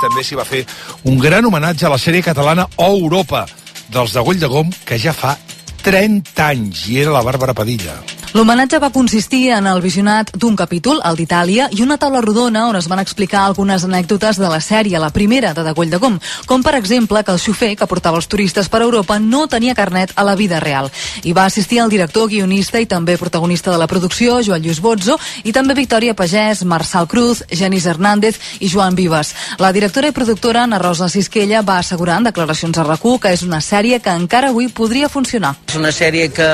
també s'hi va fer un gran homenatge a la sèrie catalana O Europa, dels d'Agull de Gom, que ja fa 30 anys, i era la Bàrbara Padilla. L'homenatge va consistir en el visionat d'un capítol, el d'Itàlia, i una taula rodona on es van explicar algunes anècdotes de la sèrie, la primera de Agull de Gom, com per exemple que el xofer que portava els turistes per Europa no tenia carnet a la vida real. Hi va assistir el director, guionista i també protagonista de la producció, Joan Lluís Bozzo, i també Victòria Pagès, Marçal Cruz, Genís Hernández i Joan Vives. La directora i productora, Ana Rosa Sisquella, va assegurar en declaracions a RAC1 que és una sèrie que encara avui podria funcionar. És una sèrie que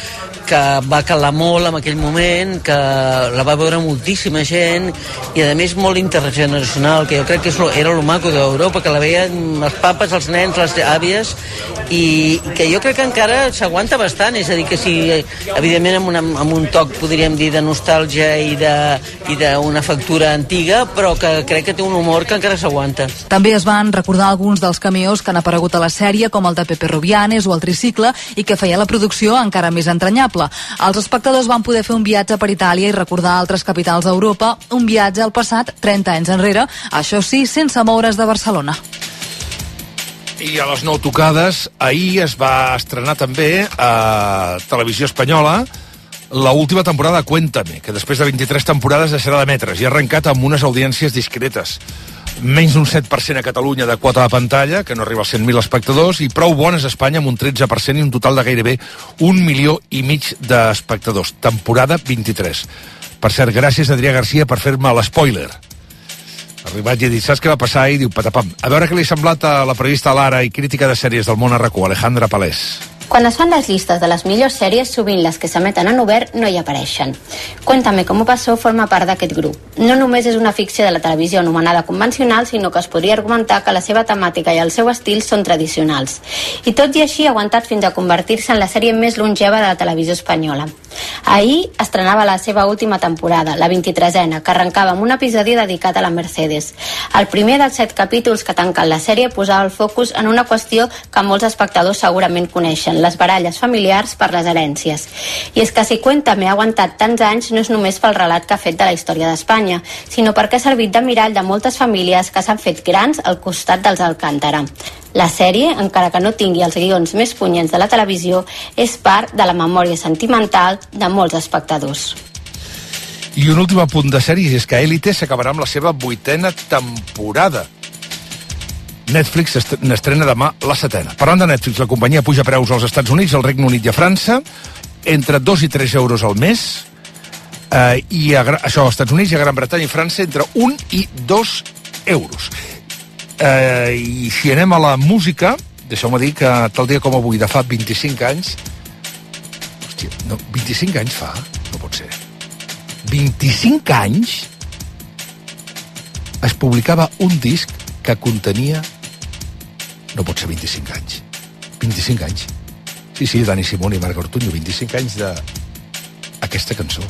va calar molt en aquell moment, que la va veure moltíssima gent i a més molt intergeneracional, que jo crec que era lo maco d'Europa, que la veien els papes, els nens, les àvies, i que jo crec que encara s'aguanta bastant, és a dir, que si evidentment amb un toc podríem dir de nostàlgia i d'una factura antiga, però que crec que té un humor que encara s'aguanta. També es van recordar alguns dels cameos que han aparegut a la sèrie, com el de Pepe Rubianes o el tricicle, i que feia la producció encara més entranyable. Els espectadors van poder fer un viatge per Itàlia i recordar altres capitals d'Europa, un viatge al passat 30 anys enrere, això sí, sense moure's de Barcelona. I a les 9 tocades, ahir es va estrenar també a Televisió Espanyola la última temporada de Cuéntame, que després de 23 temporades deixarà d'emetre's i ha arrencat amb unes audiències discretes. Menys d'un 7% a Catalunya de quota de pantalla, que no arriba als 100.000 espectadors, i prou bones a Espanya amb un 13% i un total de gairebé 1,5 milió d'espectadors. Temporada 23. Per cert, gràcies a Adrià Garcia per fer-me l'spoiler. Arribat i he dit, saps què va passar? I diu, patapam. A veure què li ha semblat a la periodista Lara i crítica de sèries del món a RAC1, Alejandra Palés. Quan es fan les llistes de les millors sèries, sovint les que s'emeten en obert no hi apareixen. Cuéntame cómo pasó forma part d'aquest grup. No només és una ficció de la televisió anomenada convencional, sinó que es podria argumentar que la seva temàtica i el seu estil són tradicionals. I tot i així ha aguantat fins a convertir-se en la sèrie més longeva de la televisió espanyola. Ahir estrenava la seva última temporada, la 23a, que arrencava amb un episodi dedicat a la Mercedes. El primer dels 7 capítols que tanquen la sèrie posava el focus en una qüestió que molts espectadors segurament coneixen, les baralles familiars per les herències. I és que si Cuéntame ha aguantat tants anys no és només pel relat que ha fet de la història d'Espanya, sinó perquè ha servit de mirall de moltes famílies que s'han fet grans al costat dels Alcántara. La sèrie, encara que no tingui els guions més punyents de la televisió, és part de la memòria sentimental de molts espectadors. I un últim apunt de sèries és que Élite s'acabarà amb la seva 8a temporada. Netflix n'estrena demà la 7a. Parlant de Netflix, la companyia puja preus als Estats Units, al Regne Unit i a França, entre 2 i 3 euros al mes, i això als Estats Units i a Gran Bretanya i França entre 1 i 2 euros. I si anem a la música, deixeu-me dir que tal dia com avui, de fa 25 anys... Hòstia, no, 25 anys fa? No pot ser. 25 anys es publicava un disc que contenia... No pot ser 25 anys. 25 anys. Sí, Dani Simón i Marc Ortuño, 25 anys d'aquesta cançó.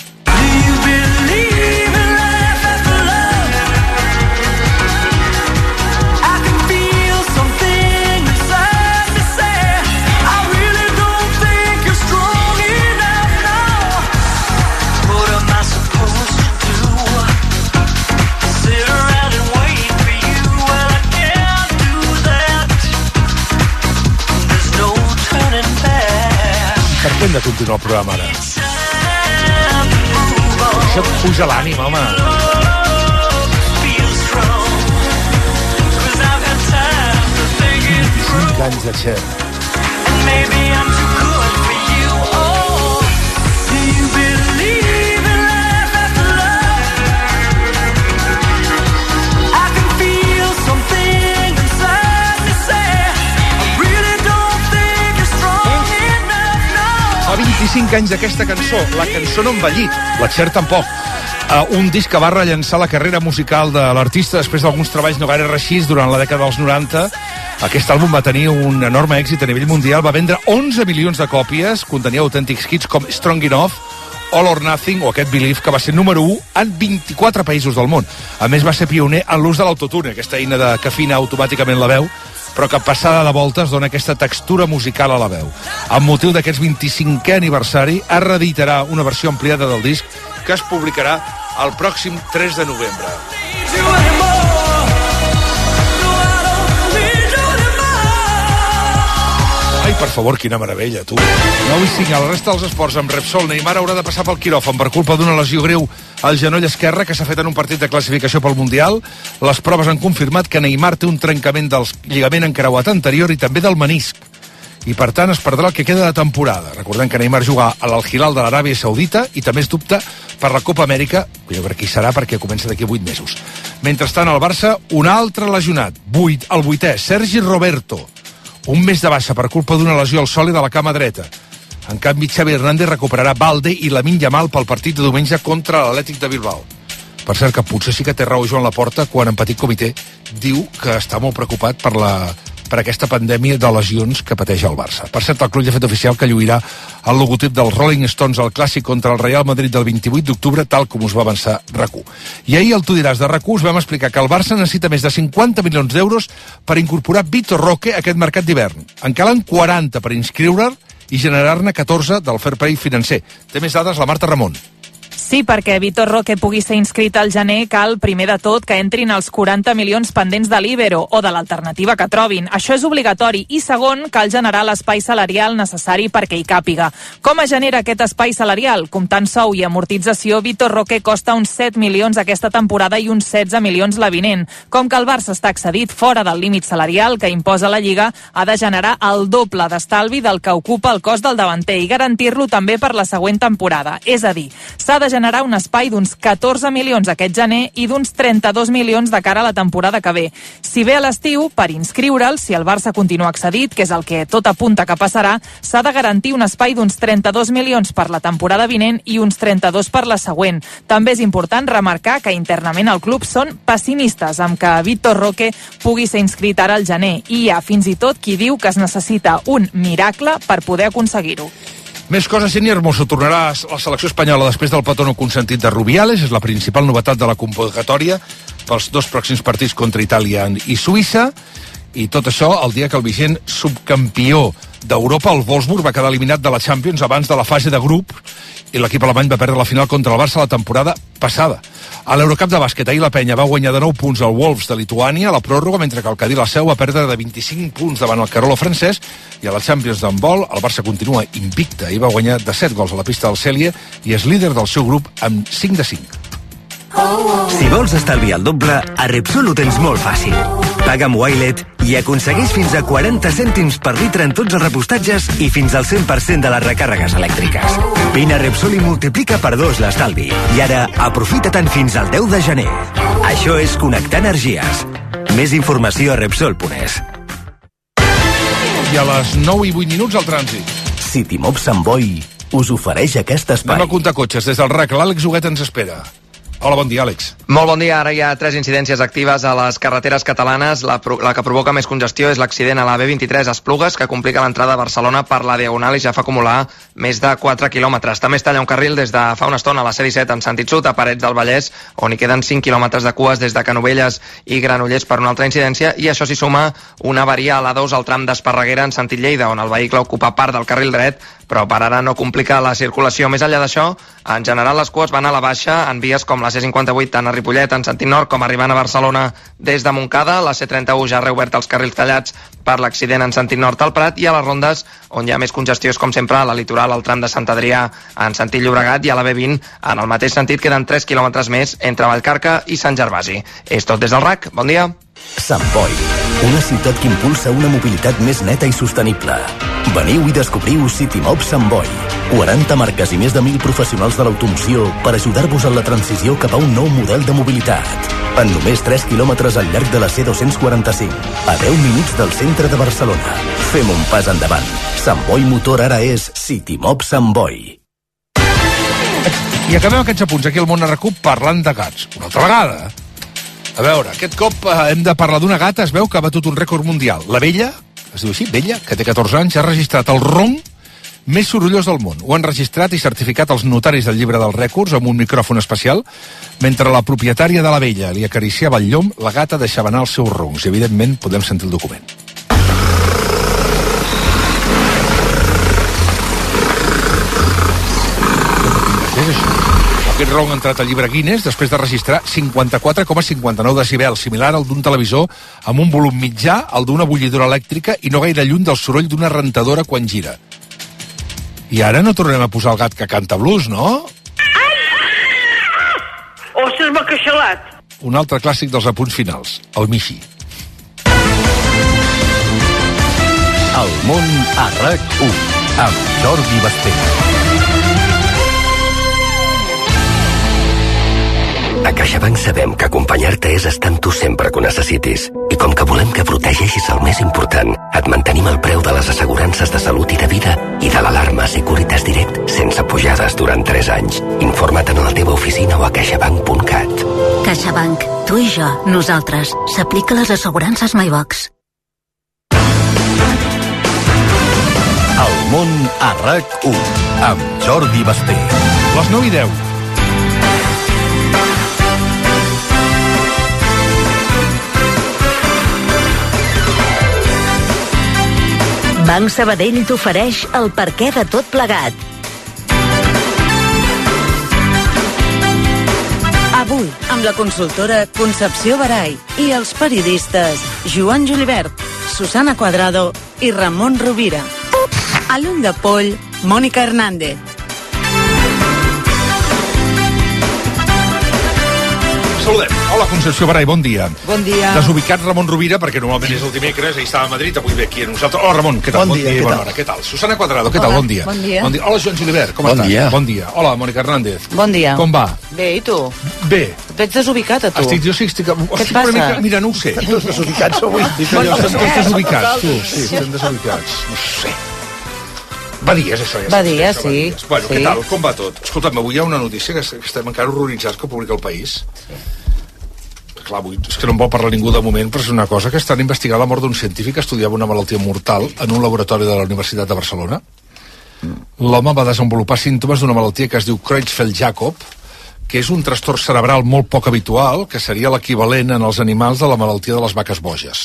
Per què hem de continuar el programa ara? Això et puja l'ànima, home. 25 anys de Cher. Fa 25 anys d'aquesta cançó. La cançó no ha envellit, la Cher tampoc. Un disc que va rellençar la carrera musical de l'artista després d'alguns treballs no gaire reeixits durant la dècada dels 90. Aquest àlbum va tenir un enorme èxit a nivell mundial, va vendre 11 milions de còpies, contenia autèntics hits com Strong Enough, All or Nothing o aquest Believe, que va ser número 1 en 24 països del món. A més, va ser pioner en l'ús de l'autotune, aquesta eina que afina automàticament la veu, però que passada de voltes dona aquesta textura musical a la veu. Amb motiu d'aquest 25è aniversari, es reeditarà una versió ampliada del disc que es publicarà el pròxim 3 de novembre. favor, quina meravella, tu. 9:05, a la resta dels esports, amb Repsol, Neymar haurà de passar pel quiròfan per culpa d'una lesió greu al genoll esquerre que s'ha fet en un partit de classificació pel Mundial. Les proves han confirmat que Neymar té un trencament del lligament encreuat anterior i també del menisc. I per tant es perdrà el que queda de temporada. Recordem que Neymar juga a l'Al-Hilal de l'Aràbia Saudita i també es dubta per la Copa Amèrica, que jo crec que hi serà perquè comença d'aquí 8 mesos. Mentrestant, al Barça, un altre lesionat, el 8è, Sergi Roberto. Un mes de baixa per culpa d'una lesió al sòlid de la cama dreta. En canvi, Xavi Hernández recuperarà Balde i Lamine Yamal pel partit de diumenge contra l'Atlètic de Bilbao. Per cert, que potser sí que té raó Joan Laporta quan en petit comitè diu que està molt preocupat per aquesta pandèmia de lesions que pateix el Barça. Per cert, el club ja ha fet oficial que lluirà el logotip dels Rolling Stones al clàssic contra el Real Madrid del 28 d'octubre, tal com us va avançar RAC1. I ahir, al Tu diràs de RAC1, us vam explicar que el Barça necessita més de 50 milions d'euros per incorporar Vitor Roque a aquest mercat d'hivern. En calen 40 per inscriure'l i generar-ne 14 del fair play financer. Té més dades la Marta Ramon. Sí, perquè Vitor Roque pugui ser inscrit al gener cal, primer de tot, que entrin els 40 milions pendents de l'Ibero o de l'alternativa que trobin. Això és obligatori. I segon, cal generar l'espai salarial necessari perquè hi càpiga. Com es genera aquest espai salarial? Comptant sou i amortització, Vitor Roque costa uns 7 milions aquesta temporada i uns 16 milions la vinent. Com que el Barça està excedit fora del límit salarial que imposa la Lliga, ha de generar el doble d'estalvi del que ocupa el cost del davanter i garantir-lo també per la següent temporada. És a dir, s'ha de generar un espai d'uns 14 milions aquest gener i d'uns 32 milions de cara a la temporada que ve. Si ve a l'estiu, per inscriure'l, si el Barça continua excedit, que és el que tot apunta que passarà, s'ha de garantir un espai d'uns 32 milions per la temporada vinent i uns 32 per la següent. També és important remarcar que internament al club són pessimistes amb que Vitor Roque pugui ser inscrit ara al gener i hi ha fins i tot qui diu que es necessita un miracle per poder aconseguir-ho. Més coses, Jenny Hermoso tornarà a la selecció espanyola després del petó no consentit de Rubiales. És la principal novetat de la convocatòria pels 2 pròxims partits contra Itàlia i Suïssa. I tot això el dia que el vigent subcampió d'Europa, el Wolfsburg, va quedar eliminat de la Champions abans de la fase de grup i l'equip alemany va perdre la final contra el Barça la temporada passada. A l'Eurocup de bàsquet, ahir la Penya va guanyar de 9 punts al Wolves de Lituània a la pròrroga, mentre que el Cadí la Seu va perdre de 25 punts davant el Carolo francès, i a la Champions d'handbol el Barça continua invicte i va guanyar de 7 gols a la pista del Cèlia i és líder del seu grup amb 5 de 5. Si vols estalviar el doble, a Repsol ho tens molt fàcil. Paga amb Wilet i aconsegueix fins a 40 cèntims per litre en tots els repostatges i fins al 100% de les recàrregues elèctriques. Vine a Repsol i multiplica per 2 l'estalvi. I ara, aprofita-te'n fins al 10 de gener. Això és connectar energies. Més informació a Repsol.es. I a les 9:08 al trànsit. Citimob Sant Boi us ofereix aquest espai. Anem a comptar cotxes. Des del RAC, l'Àlex Huguet ens espera. Hola, bon dia, Àlex. Molt bon dia. Ara hi ha 3 incidències actives a les carreteres catalanes. La que provoca més congestió és l'accident a la B23 a Esplugues, que complica l'entrada a Barcelona per la Diagonal i ja fa acumular més de 4 quilòmetres. També es talla un carril des de fa una estona a la C-17 en sentit sud, a Parets del Vallès, on hi queden 5 quilòmetres de cues des de Canovelles i Granollers per una altra incidència, i això s'hi suma una avaria a l'A2 al tram d'Esparreguera en sentit Lleida, on el vehicle ocupa part del carril dret, però per ara no complica la circulació. Més enllà d'això, en general les cues van a la baixa en vies com la C58 tant a Ripollet en sentit nord com arribant a Barcelona des de Montcada. La C31 ja ha reobert els carrils tallats per l'accident en sentit nord al Prat, i a les rondes on hi ha més congestió és com sempre a la litoral, al tram de Sant Adrià en sentit Llobregat, i a la B20 en el mateix sentit queden 3 quilòmetres més entre Vallcarca i Sant Gervasi. És tot des del RAC. Bon dia. Sant Boi, una ciutat que impulsa una mobilitat més neta i sostenible. Veniu i descobriu Citimob Sant Boi. 40 marques i més de 1.000 professionals de l'automoció per ajudar-vos en la transició cap a un nou model de mobilitat. En només 3 quilòmetres al llarg de la C245, a 10 minuts del centre de Barcelona. Fem un pas endavant. Sant Boi Motor ara és Citimob Sant Boi. I acabem aquests apunts aquí al Món RAC1 parlant de gats. Una altra vegada. A veure, aquest cop hem de parlar d'una gata, es veu que ha batut un rècord mundial. La Bella, es diu així, Bella, que té 14 anys, ha registrat el ronc més sorollós del món. Ho han registrat i certificat els notaris del llibre dels rècords amb un micròfon especial. Mentre la propietària de la Bella li acariciava el llom, la gata deixava anar els seus roncs. I, evidentment, podem sentir el document. És això. Aquest ronc ha entrat al llibre Guinness després de registrar 54,59 decibels, similar al d'un televisor amb un volum mitjà, al d'una bullidora elèctrica i no gaire lluny del soroll d'una rentadora quan gira. I ara no tornem a posar el gat que canta blues, no? Ostres, m'ha queixalat. Un altre clàssic dels apunts finals, el Michi. El món a RAC1 amb Jordi Basté. A CaixaBank sabem que acompanyar-te és estar amb tu sempre que ho necessitis. I com que volem que protegeixis el més important, et mantenim el preu de les assegurances de salut i de vida i de l'alarma Securitas Direct sense pujades durant 3 anys. Informa't a la teva oficina o a caixabank.cat. CaixaBank. Tu i jo, nosaltres. S'aplica les assegurances MyBox. El món a RAC1 amb Jordi Basté. Les 9:10. Banc Sabadell t'ofereix el perquè de tot plegat. Avui, amb la consultora Concepció Barai i els periodistes Joan Julibert, Susana Cuadrado i Ramon Rovira. A l'ull de poll, Mònica Hernández. Saludem. Hola, Concepció Barai, bon dia. Bon dia. Desubicat Ramon Rovira, perquè normalment és el dimecres, ell estava a Madrid, avui ve aquí a nosaltres. Hola, Ramon, què tal? Bon dia, i què bona tal? hora. Què tal? Susana Cuadrado, què tal? Bon dia. Bon dia. Hola, Joan Julibert, com estàs? dia. Bon dia. Hola, Mònica Hernández. Bon dia. Com va? Bé, i tu? Bé. Veig desubicat, a tu. Jo sí que estic... et passa? Mira, no ho sé. Tots desubicats avui. Estem tots desubicats, tu. Sí, estem desubicats. No sé. Va dies, això ja. Va dies, això, sí. Bueno, Sí. què tal? Com va tot? Escolta'm, avui hi ha una notícia que estem encara horroritzats que publica El País. Clar, avui és que no en vol parlar ningú de moment, però és una cosa que estan investigant la mort d'un científic que estudiava una malaltia mortal en un laboratori de la Universitat de Barcelona. L'home va desenvolupar símptomes d'una malaltia que es diu Creutzfeldt-Jakob, que és un trastorn cerebral molt poc habitual, que seria l'equivalent en els animals de la malaltia de les vaques boges.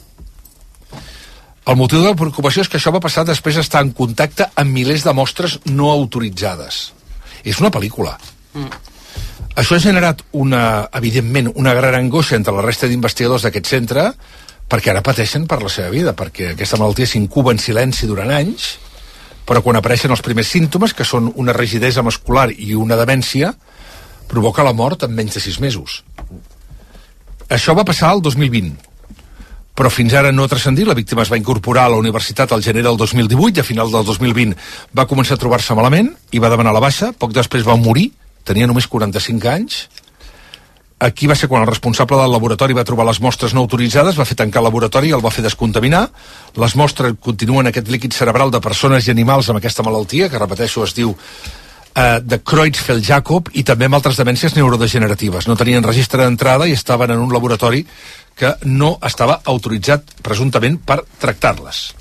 El motiu de la preocupació és que això va passar després d'estar en contacte amb milers de mostres no autoritzades. És una pel·lícula. Això ha generat, evidentment, una gran angoixa entre la resta d'investigadors d'aquest centre, perquè ara pateixen per la seva vida, perquè aquesta malaltia s'incuba en silenci durant anys, però quan apareixen els primers símptomes, que són una rigidesa muscular i una demència, provoca la mort en menys de 6 mesos. Això va passar el 2020, però fins ara no ha transcendit. La víctima es va incorporar a la universitat al gener del 2018 i a final del 2020 va començar a trobar-se malament i va demanar la baixa. Poc després va morir, tenia només 45 anys. Aquí va ser quan el responsable del laboratori va trobar les mostres no autoritzades, va fer tancar el laboratori i el va fer descontaminar. Les mostres continuen aquest líquid cerebral de persones i animals amb aquesta malaltia, que repeteixo es diu de Creutzfeldt-Jakob, i també amb altres demències neurodegeneratives. No tenien registre d'entrada i estaven en un laboratori que no estava autoritzat presumptament per tractar-les.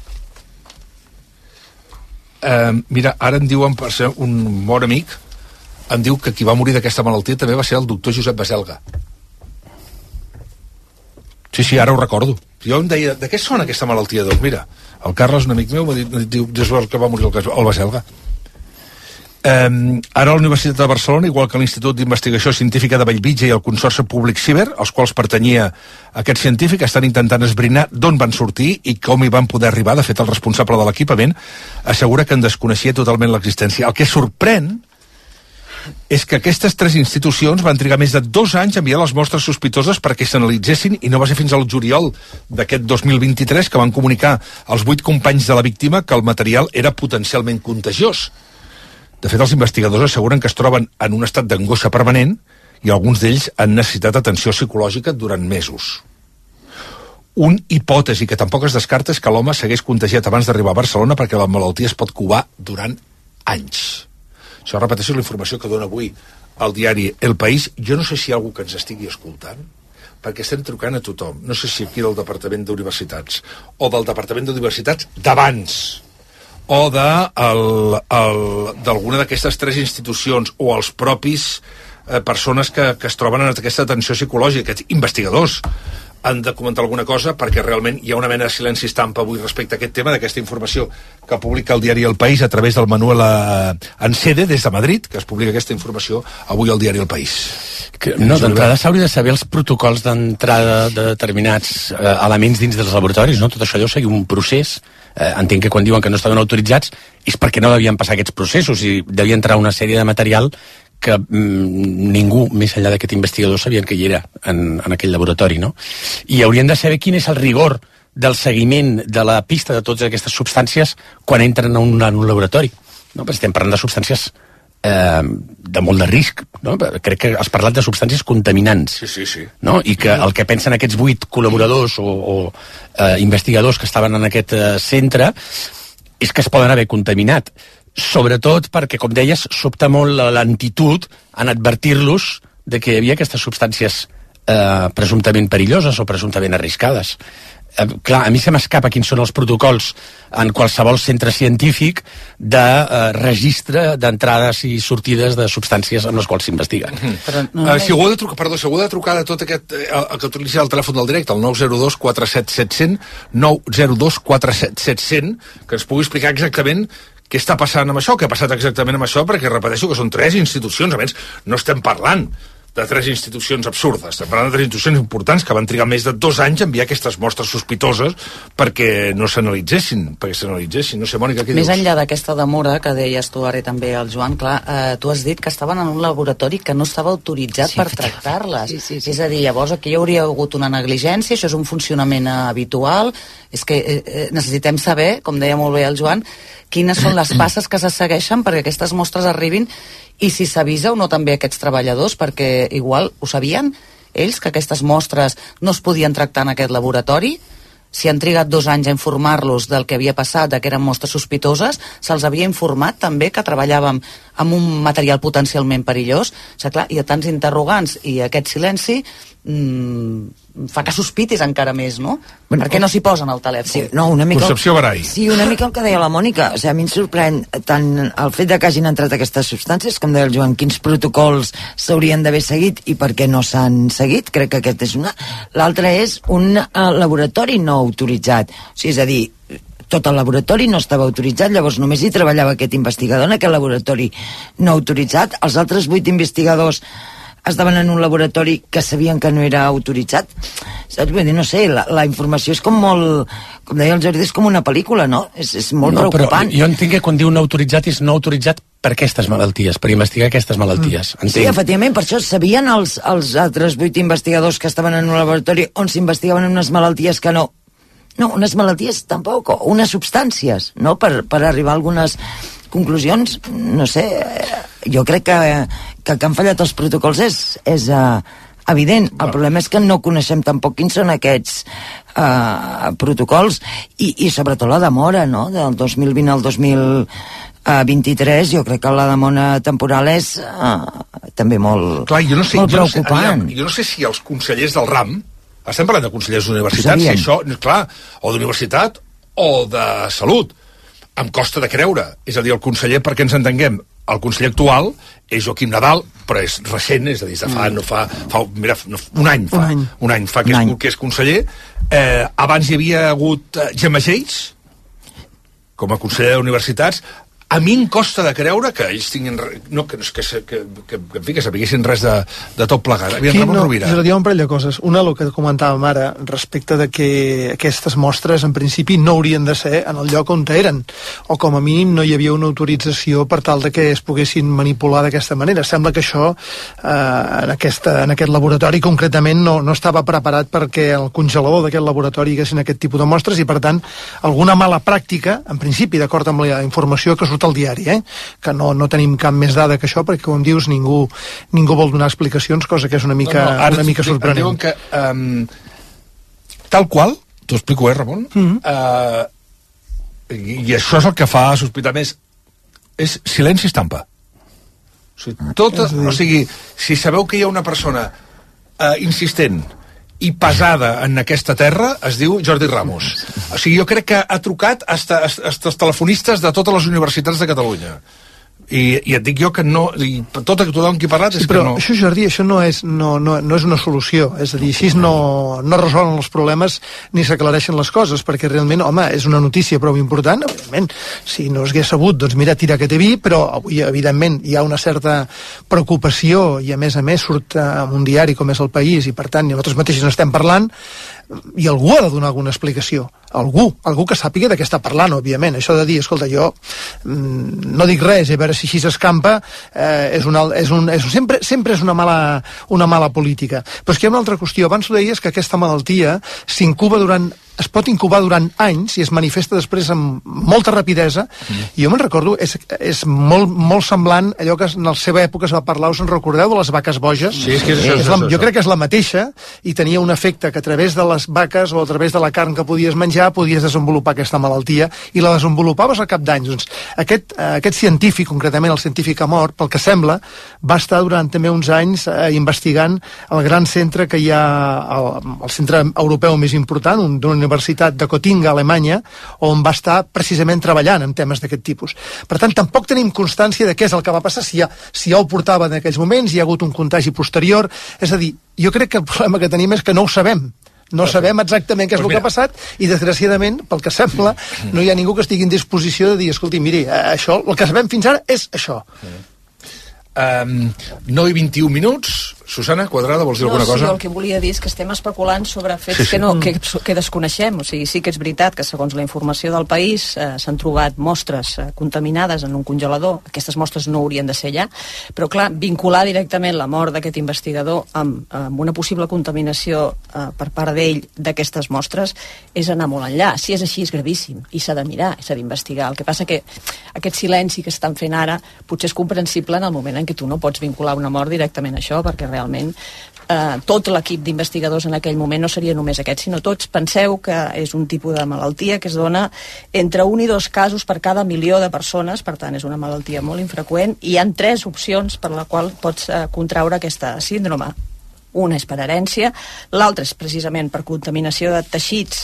Mira, ara em diuen, per ser un bon amic, em diu que qui va morir d'aquesta malaltia també va ser el doctor Josep Baselga. Sí, ara ho recordo. Jo em deia, de què sona aquesta malaltia? Doncs mira, el Carles, un amic meu, m'ha dit, diu, que va morir el Baselga. Ara la Universitat de Barcelona, igual que l'Institut d'Investigació Científica de Bellvitge i el Consorci Públic Ciber, als quals pertanyia aquest científic, estan intentant esbrinar d'on van sortir i com hi van poder arribar. De fet, el responsable de l'equipament assegura que en desconeixia totalment l'existència. El que sorprèn és que aquestes 3 institucions van trigar més de 2 anys a enviar les mostres sospitoses perquè s'analitzessin, i no va ser fins al juliol d'aquest 2023 que van comunicar als 8 companys de la víctima que el material era potencialment contagiós. De fet, els investigadors asseguren que es troben en un estat d'angoixa permanent i alguns d'ells han necessitat atenció psicològica durant mesos. Un hipòtesi que tampoc es descarta és que l'home s'hagués contagiat abans d'arribar a Barcelona, perquè la malaltia es pot covar durant anys. Això repeteixo la informació que dona avui al diari El País. Jo no sé si hi ha algú que ens estigui escoltant, perquè estem trucant a tothom. No sé si aquí del Departament d'Universitats o del Departament d'Universitats d'abans, o d'alguna d'aquestes 3 institucions, o els propis persones que es troben en aquesta atenció psicològica, aquests investigadors. han de comentar alguna cosa, perquè realment hi ha una mena de silenci estampa avui respecte a aquest tema, d'aquesta informació que publica el diari El País a través del Manuel Encede, des de Madrid, que es publica aquesta informació avui al diari El País. No, d'entrada s'hauria de saber els protocols d'entrada de determinats elements dins dels laboratoris, no? Tot això deu seguir un procés. Entenc que quan diuen que no estaven autoritzats és perquè no devien passar aquests processos i devia entrar una sèrie de material que ningú, més enllà d'aquest investigador, sabien que hi era en aquell laboratori, no? I haurien de saber quin és el rigor del seguiment de la pista de totes aquestes substàncies quan entren en un laboratori, no? Perquè estem parlant de substàncies de molt de risc, no? Crec que has parlat de substàncies contaminants, sí. No? I que el que pensen aquests 8 col·laboradors o investigadors que estaven en aquest centre és que es poden haver contaminat, sobretot perquè, com deies, sobta molt la lentitud en advertir-los de que hi havia aquestes substàncies presumptament perilloses o presumptament arriscades. Clar, a mi se m'escapa quins són els protocols en qualsevol centre científic de registre d'entrades i sortides de substàncies amb les quals s'investiguen. Si algú ha de trucar de tot aquest, el que utilitza el telèfon del directe, el 902 47 700, 902 47 700, que ens pugui explicar exactament què està passant amb això, què ha passat exactament amb això, perquè repeteixo que són 3 institucions, a més no estem parlant de 3 institucions absurdes, estem parlant de 3 institucions importants que van trigar més de 2 anys a enviar aquestes mostres sospitoses perquè no s'analitzessin, no sé, Mònica, què dius? Més enllà d'aquesta demora que deies tu ara i també el Joan, clar, tu has dit que estaven en un laboratori que no estava autoritzat per tractar-les. Sí. És a dir, llavors aquí hi hauria hagut una negligència, això és un funcionament habitual, és que necessitem saber, com deia molt bé el Joan, quines són les passes que se segueixen perquè aquestes mostres arribin i si s'avisa o no també aquests treballadors, perquè igual ho sabien ells, que aquestes mostres no es podien tractar en aquest laboratori. Si han trigat 2 anys a informar-los del que havia passat, que eren mostres sospitoses, se'ls havia informat també que treballàvem amb un material potencialment perillós. O sigui, clar, hi ha tants interrogants i aquest silenci fa que sospitis encara més, no? Bueno, per què no s'hi posen al telèfon? Sí, no, una mica... Concepció Barai. Sí, una mica el que deia la Mònica. O sigui, a mi em sorprèn tant el fet de que hagin entrat aquestes substàncies, com deia el Joan, quins protocols s'haurien d'haver seguit i per què no s'han seguit. Crec que aquest és una. L'altra és un laboratori no autoritzat. O sigui, és a dir, tot el laboratori no estava autoritzat, llavors només hi treballava aquest investigador en aquest laboratori no autoritzat. Els altres 8 investigadors estaven en un laboratori que sabien que no era autoritzat. Saps? Vull dir, no sé, la informació és com molt, com deia el Jordi, és com una pel·lícula, no? És molt preocupant. Però jo entenc que quan diu no autoritzat és no autoritzat per aquestes malalties, per investigar aquestes malalties. Sí, efectivament, per això sabien els altres 8 investigadors que estaven en un laboratori on s'investigaven unes malalties que no, unes malalties tampoc, o unes substàncies, no? Per arribar a algunes conclusions, no sé, jo crec que han fallat els protocols és evident. El problema és que no coneixem tampoc quins són aquests protocols i sobretot la demora, no? Del 2020 al 2023, jo crec que la demora temporal és també molt, molt preocupant. Jo no sé si els consellers del RAM, estem parlant de consellers d'universitat, si això, clar, o d'universitat o de salut, em costa de creure. És a dir, el conseller, perquè ens entenguem, el conseller actual és Joaquim Nadal, però és recent, és a dir, un any fa que és conseller. Abans hi havia hagut Gemma Geis, com a conseller d'universitats. A mi em costa de creure que ells tinguin... que sapiguessin res de tot plegat. Ramon Rovira. Hi ha un parell de coses. Una, el que comentàvem ara, respecte de que aquestes mostres, en principi, no haurien de ser en el lloc on eren. O, com a mínim, no hi havia una autorització per tal de que es poguessin manipular d'aquesta manera. Sembla que això, en aquest laboratori, concretament, no estava preparat perquè el congelador d'aquest laboratori haguessin aquest tipus de mostres i, per tant, alguna mala pràctica, en principi, d'acord amb la informació que surt al diari, que no tenim cap més dada que això, perquè, com dius, ningú vol donar explicacions, cosa que és una mica sorprenent. Diuen que, tal qual, t'ho explico, Ramon, i això és el que fa sospitar més, és silenci estampa. O sigui, si sabeu que hi ha una persona insistent i pesada en aquesta terra, es diu Jordi Ramos. O sigui, jo crec que ha trucat als telefonistes de totes les universitats de Catalunya. I et dic jo que no... Tothom qui ha parlat és que no... Això, Jordi, això no és una solució. És a dir, així no resolen els problemes ni s'aclareixen les coses, perquè realment, home, és una notícia prou important. Evidentment, si no s'hagués sabut, doncs mira, tira que té vi, però avui, evidentment, hi ha una certa preocupació i, a més, surt en un diari com és El País i, per tant, nosaltres mateixos n'estem parlant, i algú ha de donar alguna explicació. Algú que sàpiga de què està parlant, òbviament. Això de dir, escolta, jo no dic res, a veure si així s'escampa, sempre és una mala política. Però és que hi ha una altra qüestió. Abans ho deies que aquesta malaltia es pot incubar durant anys i es manifesta després amb molta rapidesa. I jo me'n recordo, és molt semblant allò que en la seva època es va parlar, us en recordeu, de les vaques boges? Sí, és que és això. Jo crec que és la mateixa, i tenia un efecte que a través de les vaques o a través de la carn que podies menjar podies desenvolupar aquesta malaltia, i la desenvolupaves al cap d'anys. Doncs aquest científic, concretament el científic Amor, pel que sembla, va estar durant també uns anys investigant el gran centre que hi ha, el centre europeu més important, d'una Universitat de Göttingen, Alemanya, on va estar precisament treballant en temes d'aquest tipus. Per tant, tampoc tenim constància de què és el que va passar, si ja ho portava en aquells moments, hi ha hagut un contagi posterior. És a dir, jo crec que el problema que tenim és que no ho sabem. No sabem exactament què és el que ha passat, i desgraciadament, pel que sembla, no hi ha ningú que estigui en disposició de dir, escolti, miri, això, el que sabem fins ara és això. 9 i 21 minuts. Susana Quadrado, vols dir alguna cosa? El que volia dir és que estem especulant sobre fets que desconeixem. O sigui, sí que és veritat que segons la informació del País s'han trobat mostres contaminades en un congelador. Aquestes mostres no haurien de ser allà, però clar, vincular directament la mort d'aquest investigador amb una possible contaminació per part d'ell d'aquestes mostres és anar molt enllà. Si és així és gravíssim i s'ha de mirar, s'ha d'investigar. El que passa que aquest silenci que estan fent ara potser és comprensible en el moment en què tu no pots vincular una mort directament a això, perquè realment tot l'equip d'investigadors en aquell moment no seria només aquest, sinó tots. Penseu que és un tipus de malaltia que es dona entre 1 i 2 casos per cada 1.000.000 de persones, per tant és una malaltia molt infreqüent, i hi ha 3 opcions per la qual pots contraure aquesta síndrome. Una és per herència, l'altra és precisament per contaminació de teixits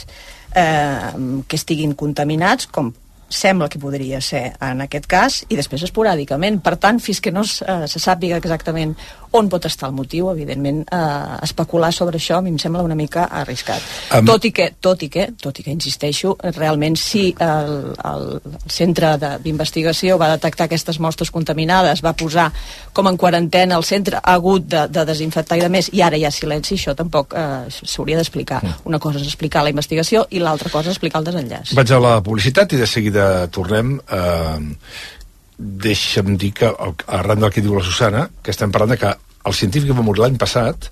que estiguin contaminats, com sembla que podria ser en aquest cas, i després esporàdicament. Per tant, fins que no se sàpiga exactament on pot estar el motiu, evidentment especular sobre això a mi em sembla una mica arriscat. Tot i que insisteixo, realment si el centre d'investigació va detectar aquestes mostres contaminades, va posar com en quarantena el centre, ha hagut de desinfectar i de més, i ara hi ha silenci, això tampoc s'hauria d'explicar. Una cosa és explicar la investigació i l'altra cosa és explicar el desenllaç. Vaig a la publicitat i de seguida tornem. Deixa'm dir que, arran del que diu la Susana, que estem parlant de que el científic va morir l'any passat,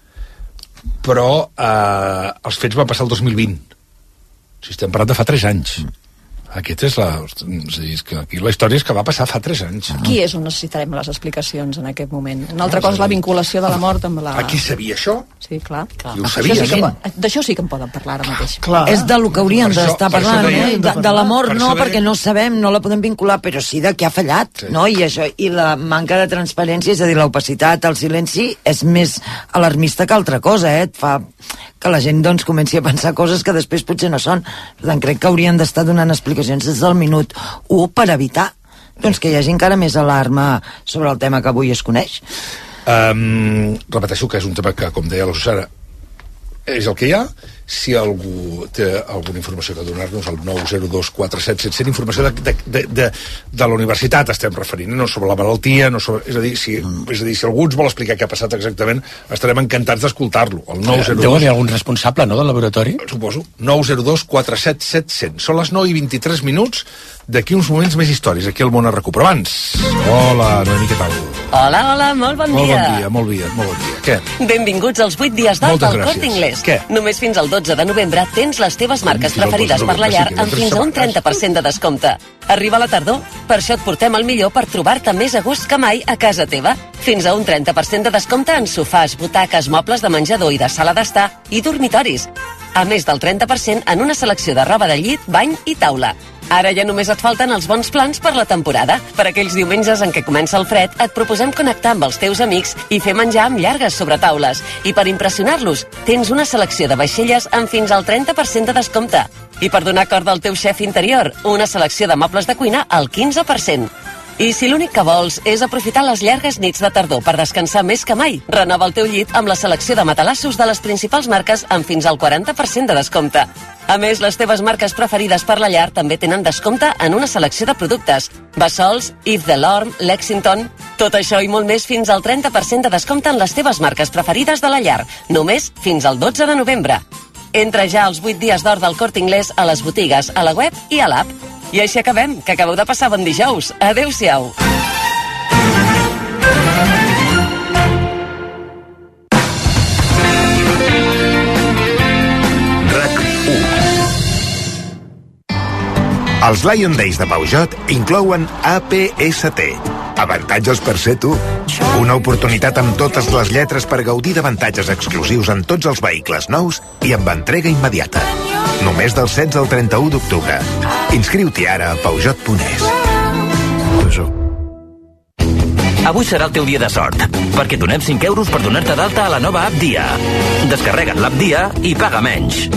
però els fets van passar el 2020. O sigui, estem parlant de fa 3 anys. Aquest és que aquí la història és que va passar fa 3 anys. Aquí és on necessitarem les explicacions en aquest moment. Una altra cosa és la vinculació de la mort amb la... Aquí sabia això? Sí, clar. I ho sabia. D'això sí que en poden parlar ara mateix. És del que hauríem d'estar parlant, de la mort no, perquè no sabem, no la podem vincular, però sí de què ha fallat, no? I la manca de transparència, és a dir, l'opacitat, el silenci, és més alarmista que altra cosa, et fa que la gent doncs comenci a pensar coses que després potser no són. Per tant, crec que haurien d'estar donant explicacions des del minut 1 per evitar doncs que hi hagi encara més alarma sobre el tema que avui es coneix. Repeteixo que és un tema que, com deia la Susana, és el que hi ha. Si algú té alguna informació que donar-nos, al 902 4777, informació de la universitat estem referint, no sobre la malaltia, no sobre, és a dir, si algú ens vol explicar què ha passat exactament, estarem encantats d'escoltar-lo. Deu haver algun responsable, no?, del laboratori? Suposo. 902 4777. Són les 9 i 23 minuts. D'aquí uns moments més històries, aquí al Món a Recuperar. Abans. Hola, Noemi, què tal? Hola, molt bon dia. Molt bon dia. Què? Benvinguts als 8 dies d'alt al Corte Inglés. Què? Només fins al 12 de novembre tens les teves marques preferides per la llar amb fins a un 30% de descompte. Arriba la tardor? Per això et portem el millor per trobar-te més a gust que mai a casa teva. Fins a un 30% de descompte en sofàs, butaques, mobles de menjador i de sala d'estar i dormitoris. A més del 30% en una selecció de roba de llit, bany i taula. Ara ja només et falten els bons plans per la temporada. Per aquells diumenges en què comença el fred, et proposem connectar amb els teus amics i fer menjar amb llargues sobretaules. I per impressionar-los, tens una selecció de vaixelles amb fins al 30% de descompte. I per donar corda al teu xef interior, una selecció de mobles de cuina al 15%. I si l'únic que vols és aprofitar les llargues nits de tardor per descansar més que mai, renova el teu llit amb la selecció de matalassos de les principals marques amb fins al 40% de descompte. A més, les teves marques preferides per la llar també tenen descompte en una selecció de productes. Bassols, Yves Saint Laurent, Lexington... Tot això i molt més fins al 30% de descompte en les teves marques preferides de la llar, només fins al 12 de novembre. Entra ja als 8 dies d'or del Corte Inglés a les botigues, a la web i a l'app. I així acabem, que acabeu de passar bon dijous. Adéu-siau. Els Lion Days de Peugeot inclouen APST. Avantatges per ser tu. Una oportunitat amb totes les lletres per gaudir d'avantatges exclusius en tots els vehicles nous i amb entrega immediata. Només del 16 al 31 d'octubre. Inscriu-t'hi ara a Peugeot.es. Avui serà el teu dia de sort, perquè donem 5 euros per donar-te d'alta a la nova app Dia. Descarrega't l'app Dia i paga menys.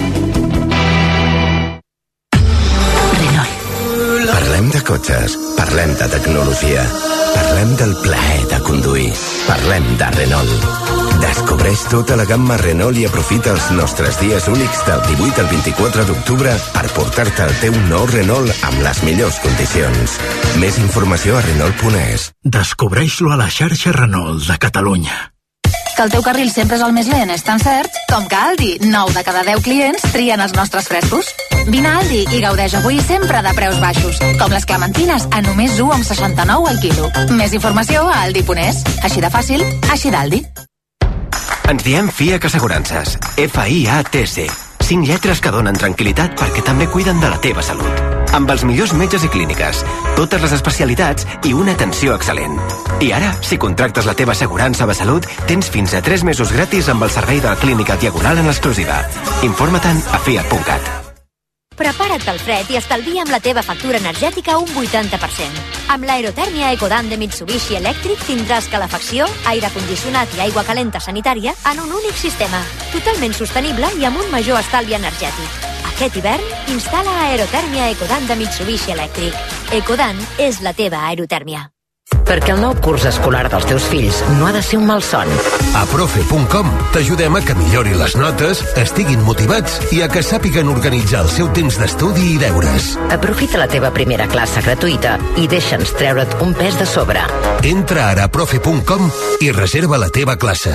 Parlem de cotxes, parlem de tecnologia, parlem del plaer de conduir, parlem de Renault. Descobreix tota la gamma Renault i aprofita els nostres dies únics del 18 al 24 d'octubre per portar-te el teu nou Renault amb les millors condicions. Més informació a Renault.es. Descobreix-lo a la xarxa Renault de Catalunya. Que el teu carril sempre és el més lent és tan cert com que Aldi, 9 de cada 10 clients trien els nostres frescos. Vine a Aldi i gaudeix avui sempre de preus baixos, com les clementines a només 1,69 al quilo. Més informació a aldi.es. Així de fàcil, així d'Aldi. Ens diem FIAC Assegurances. FIATC. 5 lletres que donen tranquil·litat perquè també cuiden de la teva salut. Amb els millors metges i clíniques, totes les especialitats i una atenció excel·lent. I ara, si contractes la teva assegurança de salut, tens fins a 3 mesos gratis amb el servei de la Clínica Diagonal en exclusiva. Informa-te'n a fiat.cat. Prepara't pel fred i estalvia amb la teva factura energètica un 80%. Amb l'aerotèrmia Ecodan de Mitsubishi Electric tindràs calefacció, aire condicionat i aigua calenta sanitària en un únic sistema, totalment sostenible i amb un major estalvi energètic. Aquest hivern, instal·la aerotèrmia Ecodan de Mitsubishi Electric. Ecodan és la teva aerotèrmia. Perquè el nou curs escolar dels teus fills no ha de ser un malson. A profe.com t'ajudem a que millori les notes, estiguin motivats i a que sàpiguen organitzar el seu temps d'estudi i deures. Aprofita la teva primera classe gratuïta i deixa'ns treure't un pes de sobre. Entra ara a profe.com i reserva la teva classe.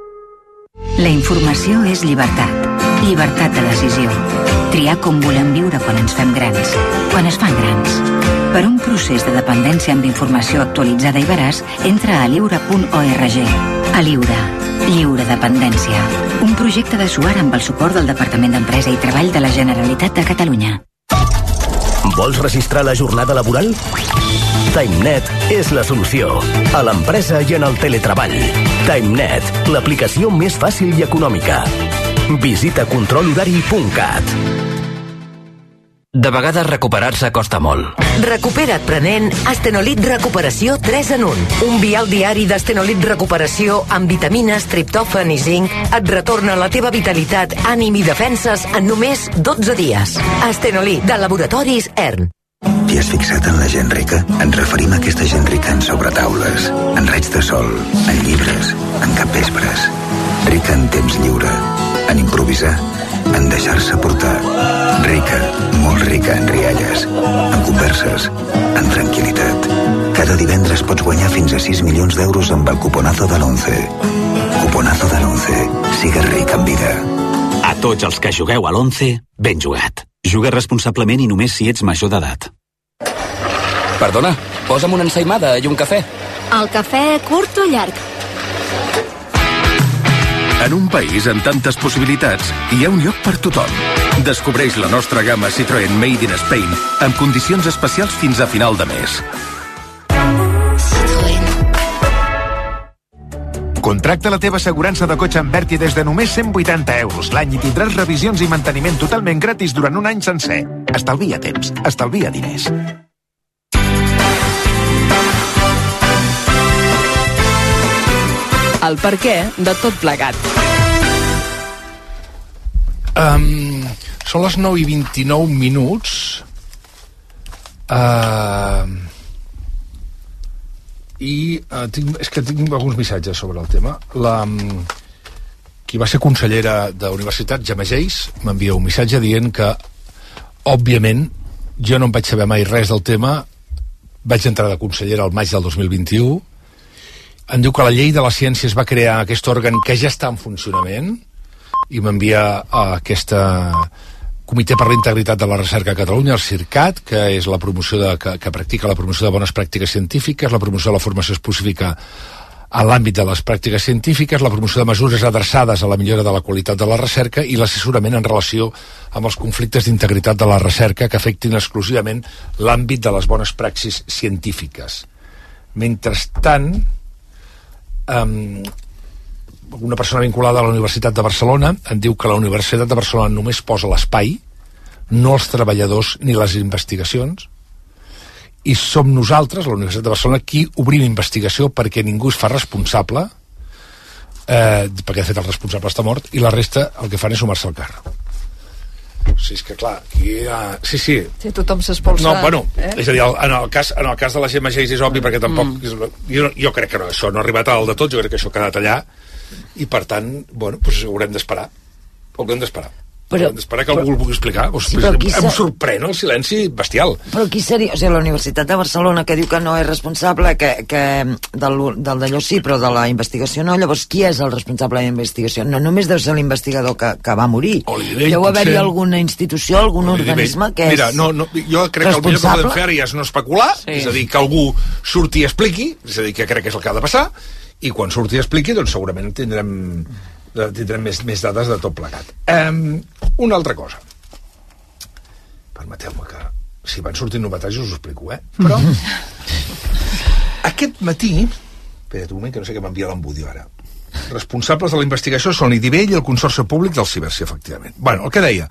La informació és llibertat. Llibertat de decisió. Triar com volem viure quan ens fem grans. Quan es fan grans. Per un procés de dependència amb informació actualitzada i veraç, entra a lliure.org. A Lliure. Lliure Dependència. Un projecte de SUAR amb el suport del Departament d'Empresa i Treball de la Generalitat de Catalunya. Vols registrar la jornada laboral? TimeNet és la solució. A l'empresa i en el teletreball. TimeNet, l'aplicació més fàcil i econòmica. Visita controlhorari.cat. De vegades recuperar-se costa molt. Recupera't prenent Astenolit Recuperació 3 en 1. Un vial diari d'Astenolit Recuperació amb vitamines, triptòfan i zinc et retorna la teva vitalitat, ànim i defenses en només 12 dies. Astenolit, de Laboratoris ERN. T'hi has fixat en la gent rica? Ens referim a aquesta gent rica en sobretaules, en raigs de sol, en llibres, en capvespres. Rica en temps lliure, en improvisar, en deixar-se portar. Rica, molt rica en rialles, en converses, en tranquil·litat. Cada divendres pots guanyar fins a 6 milions d'euros amb el cuponazo de l'11. Cuponazo de l'11. Sigues ric en vida. A tots els que jugueu a l'11, ben jugat. Juga responsablement i només si ets major d'edat. Perdona, posa'm una ensaïmada i un cafè. El cafè curt o llarg? En un país amb tantes possibilitats, hi ha un lloc per tothom. Descobreix la nostra gamma Citroën Made in Spain amb condicions especials fins a final de mes. Contracta la teva assegurança de cotxe amb Berti des de només 180 euros l'any i tindràs revisions i manteniment totalment gratis durant un any sencer. Estalvia temps, estalvia diners. El per què de tot plegat. Són les 9:29 minuts. és que tinc alguns missatges sobre el tema. Qui va ser consellera d'Universitat, Gemma Geis, m'envia un missatge dient que, òbviament, jo no em vaig saber mai res del tema, vaig entrar de consellera al maig del 2021, em diu que la llei de la ciència es va crear aquest òrgan que ja està en funcionament, i m'envia a aquesta Comitè per la Integritat de la Recerca a Catalunya, el CIRCAT, que és la promoció que practica la promoció de bones pràctiques científiques, la promoció de la formació específica en l'àmbit de les pràctiques científiques, la promoció de mesures adreçades a la millora de la qualitat de la recerca i l'assessorament en relació amb els conflictes d'integritat de la recerca que afectin exclusivament l'àmbit de les bones praxis científiques. Mentrestant, una persona vinculada a la Universitat de Barcelona em diu que la Universitat de Barcelona només posa l'espai, no els treballadors ni les investigacions, i som nosaltres, la Universitat de Barcelona, qui obrim investigació perquè ningú es fa responsable, perquè de fet el responsable està mort, i la resta el que fan és sumar-se al carro. Sí, és que clar, aquí hi ha... Sí. Sí, tothom s'espolsa... No, bueno, és a dir, en el cas de la Gemma Geis és obvi, perquè tampoc... Jo crec que no, això no ha arribat a dalt de tot, jo crec que això ha quedat allà, i per tant, bueno, doncs haurem d'esperar. Haurem d'esperar que algú el pugui explicar. Em sorprèn el silenci bestial. Però qui seria? O sigui, la Universitat de Barcelona, que diu que no és responsable, que del d'allò sí, però de la investigació no. Llavors, qui és el responsable de la investigació? No només deu ser l'investigador que va morir. Deu haver-hi alguna institució, algun organisme que és responsable? Mira, jo crec que el millor que podem fer ara ja és no especular, és a dir, que algú surti i expliqui, és a dir, que crec que és el que ha de passar, i quan surti i expliqui, doncs segurament tindrem més dades de tot plegat. Una altra cosa. Permeteu-me que, si van sortint novetats, us ho explico, Però, aquest matí... Espera't un moment, que no sé què m'envia l'Embudio ara. Responsables de la investigació són l'IDIVELL i el Consorci Públic del Ciber, sí, efectivament. Bueno, el que deia...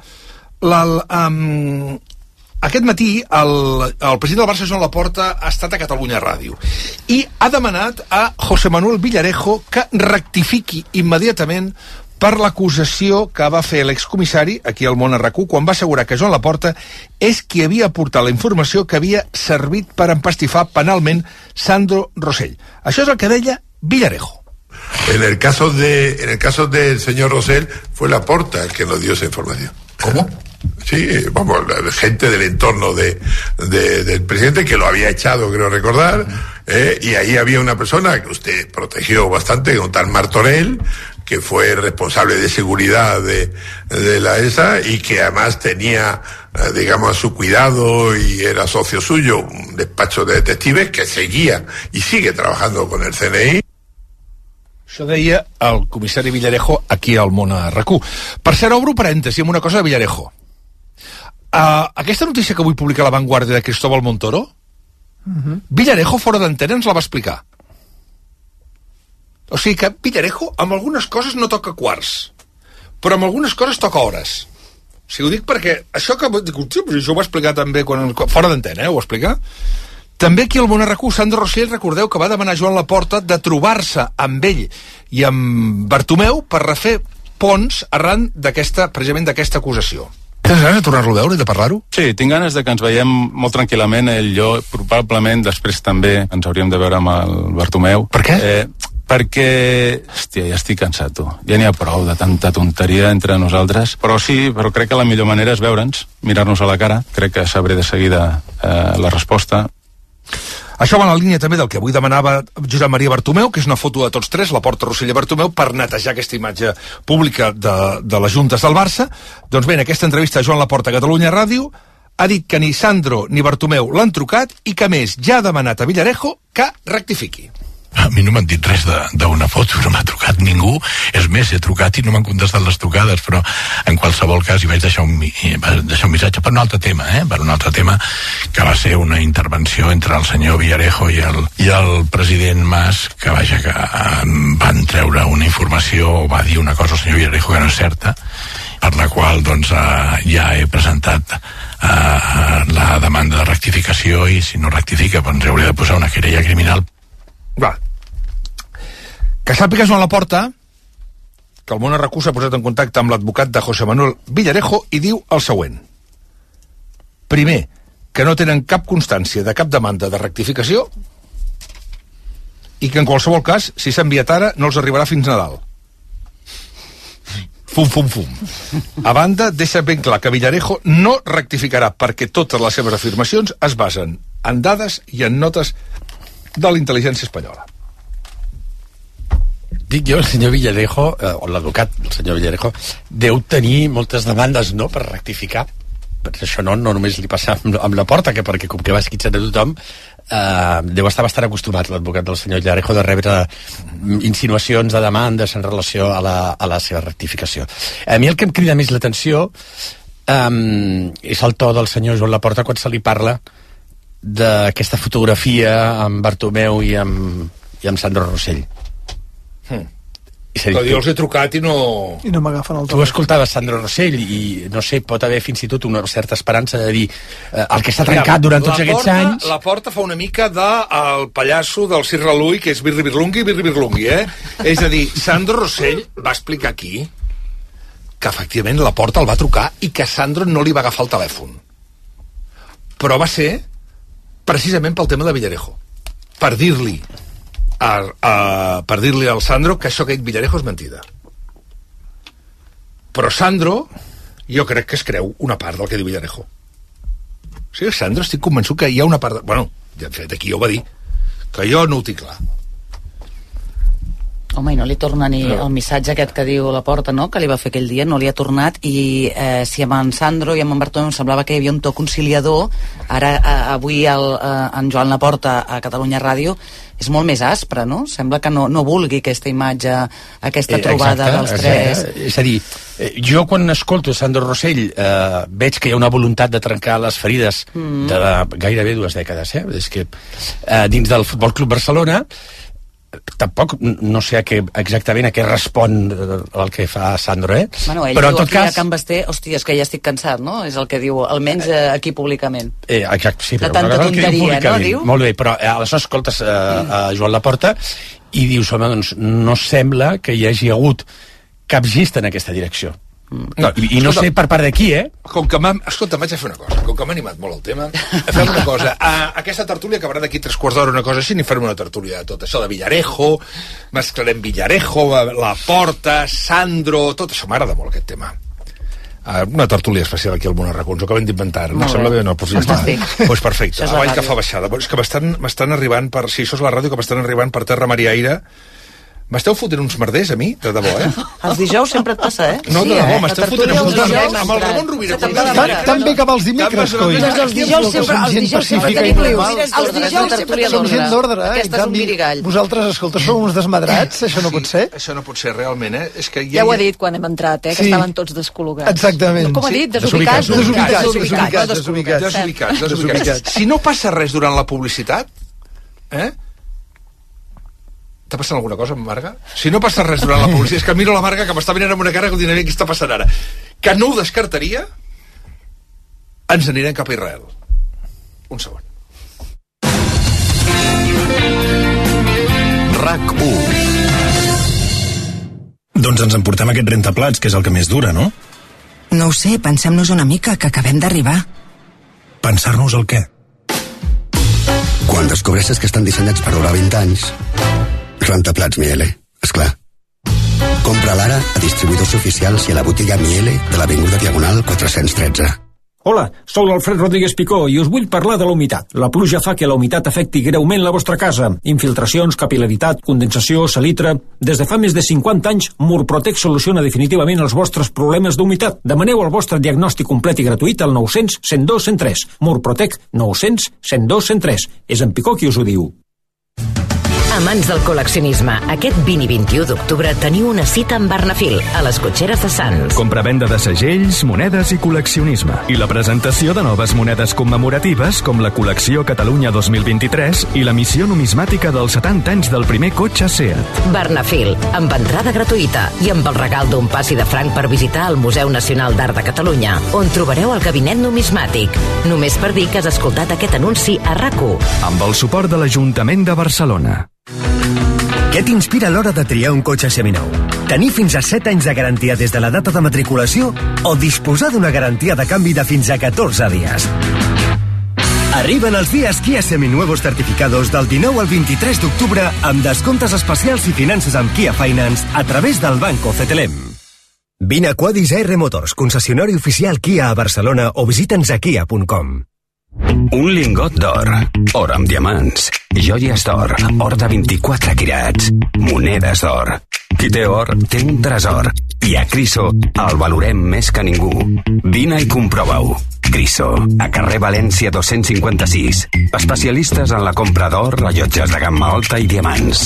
Aquest matí el president del Barça, Joan Laporta, ha estat a Catalunya Ràdio i ha demanat a José Manuel Villarejo que rectifiqui immediatament per l'acusació que va fer l'excomissari aquí al Món RQ quan va assegurar que Joan Laporta és qui havia aportat la informació que havia servit per empastifar penalment Sandro Rosell. Això és el que deia Villarejo. En el caso del señor Rosell fue Laporta el que nos dio esa información. ¿Cómo? Sí, vamos, la gente del entorno del presidente que lo había echado, creo recordar, y ahí había una persona que usted protegió bastante, un tal Martorell, que fue responsable de seguridad de la ESA y que además tenía, digamos, a su cuidado y era socio suyo, un despacho de detectives que seguía y sigue trabajando con el CNI. Això deia el comissari Villarejo aquí al Món RQ. Per cert, obro parèntesi amb una cosa de Villarejo. Aquesta notícia que avui publica La Vanguardia de Cristóbal Montoro, Villarejo fora d'antena ens la va explicar. O sigui que Villarejo amb algunes coses no toca quarts, però amb algunes coses toca hores. O sigui, ho dic perquè això que això ho va explicar també fora d'antena, ho va explicar. També aquí al Món RQ, Sandro Rosell, recordeu que va demanar a Joan Laporta de trobar-se amb ell i amb Bartomeu per refer ponts arran precisament d'aquesta acusació. Tens ganes de tornar-lo a veure i de parlar-ho? Sí, tinc ganes de que ens veiem molt tranquil·lament. Jo, probablement, després també ens hauríem de veure amb el Bartomeu. Per què? Perquè, hòstia, ja estic cansat, tu. Ja n'hi ha prou de tanta tonteria entre nosaltres. Però crec que la millor manera és veure'ns, mirar-nos a la cara. Crec que sabré de seguida la resposta. Això va en la línia també del que avui demanava Josep Maria Bartomeu, que és una foto de tots tres, Laporta, Rosell i Bartomeu, per netejar aquesta imatge pública de les juntes del Barça. Doncs bé, en aquesta entrevista a Joan Laporta a Catalunya Ràdio ha dit que ni Sandro ni Bartomeu l'han trucat i que, més, ja ha demanat a Villarejo que rectifiqui. A mi no m'han dit res d'una foto, no m'ha trucat ningú. És més, he trucat i no m'han contestat les trucades, però en qualsevol cas hi vaig deixar un missatge per un altre tema, per un altre tema que va ser una intervenció entre el senyor Villarejo i el president Mas, que vaja, que van treure una informació, va dir una cosa al senyor Villarejo que no és certa, per la qual doncs ja he presentat la demanda de rectificació i si no rectifica doncs hauria de posar una querella criminal. Va. Que sàpiga Joan Laporta que el Món RQ s'ha posat en contacte amb l'advocat de José Manuel Villarejo i diu el següent. Primer, que no tenen cap constància de cap demanda de rectificació, i que en qualsevol cas, si s'ha enviat ara, no els arribarà fins Nadal. Fum, fum, fum. A banda, deixa ben clar que Villarejo no rectificarà perquè totes les seves afirmacions es basen en dades i en notes de la intel·ligència espanyola. Dic jo, el senyor Villarejo, o l'advocat, el senyor Villarejo, deu tenir moltes demandes, no?, per rectificar. Per això no només li passa amb la Porta, que perquè com que va esquitxant a tothom, deu estar bastant acostumat l'advocat del senyor Villarejo de rebre insinuacions de demandes en relació a la seva rectificació. A mi el que em crida més l'atenció és el to del senyor Joan Laporta quan se li parla d'aquesta fotografia amb Bartomeu i amb Sandro Rossell. Però jo els he trucat i no m'agafen el tu escoltaves Sandro Rossell i no sé, pot haver fins i tot una certa esperança de dir el que està trencat durant tots aquests anys. La Porta fa una mica del pallasso del Sir Raluy, que és Birri Birlungui, és a dir, Sandro Rossell va explicar aquí que efectivament la Porta el va trucar i que Sandro no li va agafar el telèfon, però va ser precisament pel tema de Villarejo, per dir-li al Sandro que això que ha dit Villarejo és mentida. Però Sandro jo crec que es creu una part del que diu Villarejo. O sigui, Sandro, estic convençut que hi ha una part bueno, de fet aquí ja ho va dir, que jo no ho tinc clar. Home, i no li torna ni el missatge aquest que diu la Porta, no?, que li va fer aquell dia, no li ha tornat, i si amb en Sandro i amb en Bartomeu em semblava que hi havia un to conciliador, ara avui en Joan Laporta a Catalunya Ràdio és molt més aspre, no? Sembla que no vulgui aquesta imatge, aquesta trobada dels tres. És a dir, jo quan escolto Sandro Rossell veig que hi ha una voluntat de trencar les ferides de gairebé 2 dècades, és que dins del Futbol Club Barcelona tampoc no sé exactament a què respon el que fa Sandro, Bueno, ell però diu en tot aquí cas... a Can Basté, hòstia, és que ja estic cansat, no? És el que diu, almenys aquí públicament. Exacte, sí, de però tanta tonteria, no, diu? Molt bé, però aleshores escoltes a Joan Laporta i dius, home, doncs no sembla que hi hagi hagut cap gest en aquesta direcció. No, i no sé per part d'aquí, Com que escolta, vaig a fer una cosa. Com que m'ha animat molt el tema, fem una cosa. Aquesta tertúlia acabarà d'aquí 3/4 d'hora, una cosa així, i farem una tertúlia de tot això de Villarejo, mesclarem Villarejo, la Porta, Sandro, tot això. M'agrada molt aquest tema. Una tertúlia especial aquí al Món Arracons, ho acabem d'inventar. No sembla bé, no? Doncs ja està. Doncs perfecte. Avall que fa baixada. És que m'estan arribant per... Si això és la ràdio, que m'estan arribant per terra, mar i aire. M'esteu fotent uns merders a mi? De debò, Els dijous sempre et passa, No, de debò, m'esteu fotent uns merders amb el Ramon Rovira. Tan bé que va els dimecres, coi. Els dijous sempre tenim lius. Els dijous sempre tenim gent d'ordre, Aquesta és un mirigall. Vosaltres, escolta, sou uns desmadrats, això no pot ser? Això no pot ser, realment, És que ja ho ha dit quan hem entrat, que estaven tots descol·locats. Exactament. Com ha dit? Desubicats. Desubicats. Si no passa res durant la publicitat, T'ha passat alguna cosa amb Marga? Si no passa res durant la publicitat, és que miro la Marga que m'està mirant amb una cara que diré què està passant ara. Que no ho descartaria, ens anirem cap a Israel. Un segon. RAC1. Doncs ens emportem aquest rentaplats, que és el que més dura, no? No ho sé, pensem-nos una mica, que acabem d'arribar. Pensar-nos el què? Quan descobreixes que estan dissenyats per durar 20 anys... Rentaplats Miele, esclar. Compra l'ara a distribuïdors oficials i a la botiga Miele de l'Avinguda Diagonal 413. Hola, sou l'Alfred Rodríguez Picó i us vull parlar de la humitat. La pluja fa que la humitat afecti greument la vostra casa. Infiltracions, capil·laritat, condensació, salitre... Des de fa més de 50 anys, Murprotec soluciona definitivament els vostres problemes d'humitat. Demaneu el vostre diagnòstic complet i gratuït al 900 102 103. Murprotec 900 102 103. És en Picó qui us ho diu. Amants del col·leccionisme, aquest 20 i 21 d'octubre teniu una cita amb Bernafil, a les cotxeres de Sants. Compra-venda de segells, monedes i col·leccionisme. I la presentació de noves monedes commemoratives com la col·lecció Catalunya 2023 i la missió numismàtica dels 70 anys del primer cotxe Seat. Bernafil, amb entrada gratuïta i amb el regal d'un passi de franc per visitar el Museu Nacional d'Art de Catalunya, on trobareu el gabinet numismàtic. Només per dir que has escoltat aquest anunci a RAC1. Amb el suport de l'Ajuntament de Barcelona. Què t'inspira a l'hora de triar un cotxe seminou? Tenir fins a 7 anys de garantia des de la data de matriculació o disposar d'una garantia de canvi de fins a 14 dies? Arriben els dies Kia Seminuevos certificados del 19 al 23 d'octubre amb descomptes especials i finances amb Kia Finance a través del Banco CTLM. Vine a Quadis AR Motors, concessionari oficial Kia a Barcelona o visita'ns a kia.com. Un lingot d'or, or amb diamants, joies d'or, or de 24 quirats, monedes d'or. Qui té or, té un tresor. I a Criso el valorem més que ningú. Vine i comprova-ho. Criso, a carrer València 256. Especialistes en la compra d'or, rellotges de gamma alta i diamants.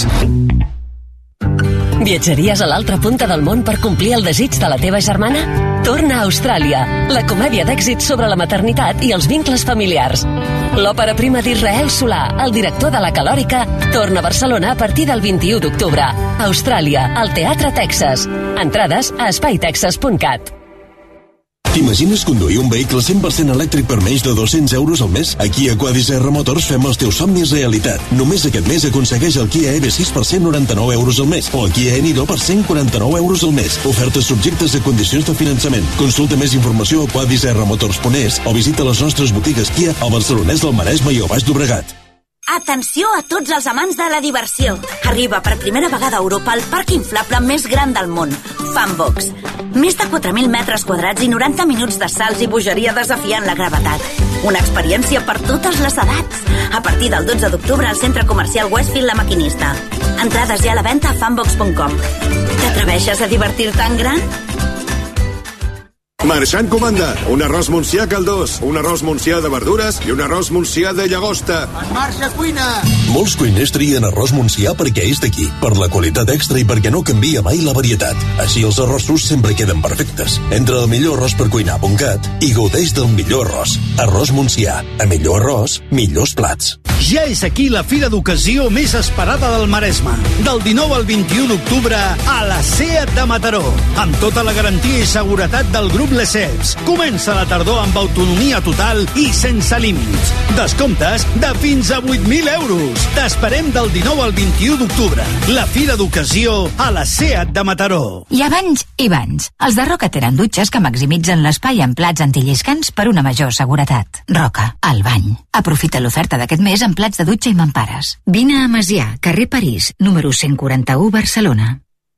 Viatjaries a l'altra punta del món per complir el desig de la teva germana? Torna a Austràlia, la comèdia d'èxit sobre la maternitat i els vincles familiars. L'òpera prima d'Israel Solà, el director de La Calòrica, torna a Barcelona a partir del 21 d'octubre. Austràlia, al Teatre Texas. Entrades a espaitexas.cat. T'imagines conduir un vehicle 100% elèctric per menys de 200 euros al mes? Aquí a Quadis AR Motors fem els teus somnis realitat. Només aquest mes aconsegueix el Kia EV6 per 199 euros al mes o el Kia Enido per 149 euros al mes. Ofertes subjectes a condicions de finançament. Consulta més informació a quadisarmotors.es o visita les nostres botigues Kia al Barcelonès del Maresme i al Baix Llobregat. Atenció a tots els amants de la diversió. Arriba per primera vegada a Europa el parc inflable més gran del món, Funbox. Més de 4.000 metres quadrats i 90 minuts de salts i bogeria desafiant la gravetat. Una experiència per totes les edats. A partir del 12 d'octubre al centre comercial Westfield La Maquinista. Entrades ja a la venda a funbox.com. T'atreveixes a divertir-te en gran? Marxant comanda, un arròs montsià caldós, un arròs montsià de verdures i un arròs montsià de llagosta. En marxa, cuina! Molts cuiners trien arròs montsià perquè és d'aquí, per la qualitat extra i perquè no canvia mai la varietat. Així els arrossos sempre queden perfectes. Entra al millorarròspercuinar.cat i gaudeix del millor arròs. Arròs montsià. A millor arròs, millors plats. Ja és aquí la fira d'ocasió més esperada del Maresme. Del 19 al 21 d'octubre a la SEAT de Mataró. Amb tota la garantia i seguretat del grup Lesseps. Comença la tardor amb autonomia total i sense límits. Descomptes de fins a 8.000 euros. T'esperem del 19 al 21 d'octubre. La fira d'ocasió a la SEAT de Mataró. Hi ha banys i banys. Els de Roca tenen dutxes que maximitzen l'espai amb plats antilliscants per una major seguretat. Roca, el bany. Aprofita l'oferta d'aquest mes amb plats de dutxa i mampares. Vine a Masià, carrer París, número 141, Barcelona.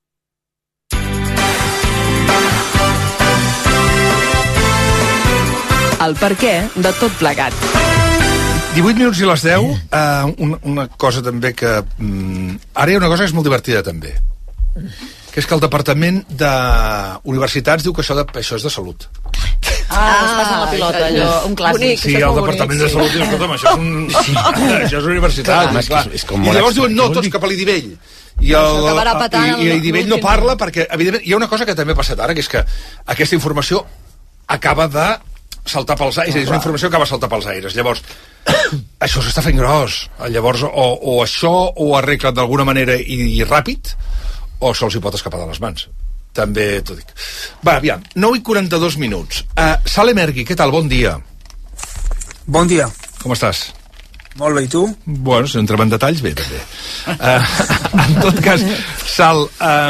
El perquè de tot plegat. 18 minuts i les 10. Una cosa també que... Ara hi ha una cosa que és molt divertida també, que és que el Departament d'Universitats diu que això és de salut. Es passa la pilota, allò, un clàssic. Sí, el Departament de Salut diu, escolta'm, això és universitat. I llavors diuen, no, tots cap a l'Idivell. I l'Idivell no parla perquè, evidentment, hi ha una cosa que també ha passat ara, que és que aquesta informació acaba de saltar pels aires, és una informació que acaba de saltar pels aires. Llavors, això s'està fent gros. Llavors, o això ho arreglen d'alguna manera i ràpid, o se'ls hi pot escapar de les mans. També t'ho dic. Va, aviam, 9:42 minuts. Sale Mergui, què tal? Bon dia. Bon dia. Com estàs? Molt bé, i tu? Bueno, si entrem en detalls, bé, també. En tot cas, Sal,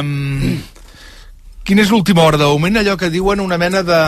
quina és l'última hora? De moment allò que diuen una mena de...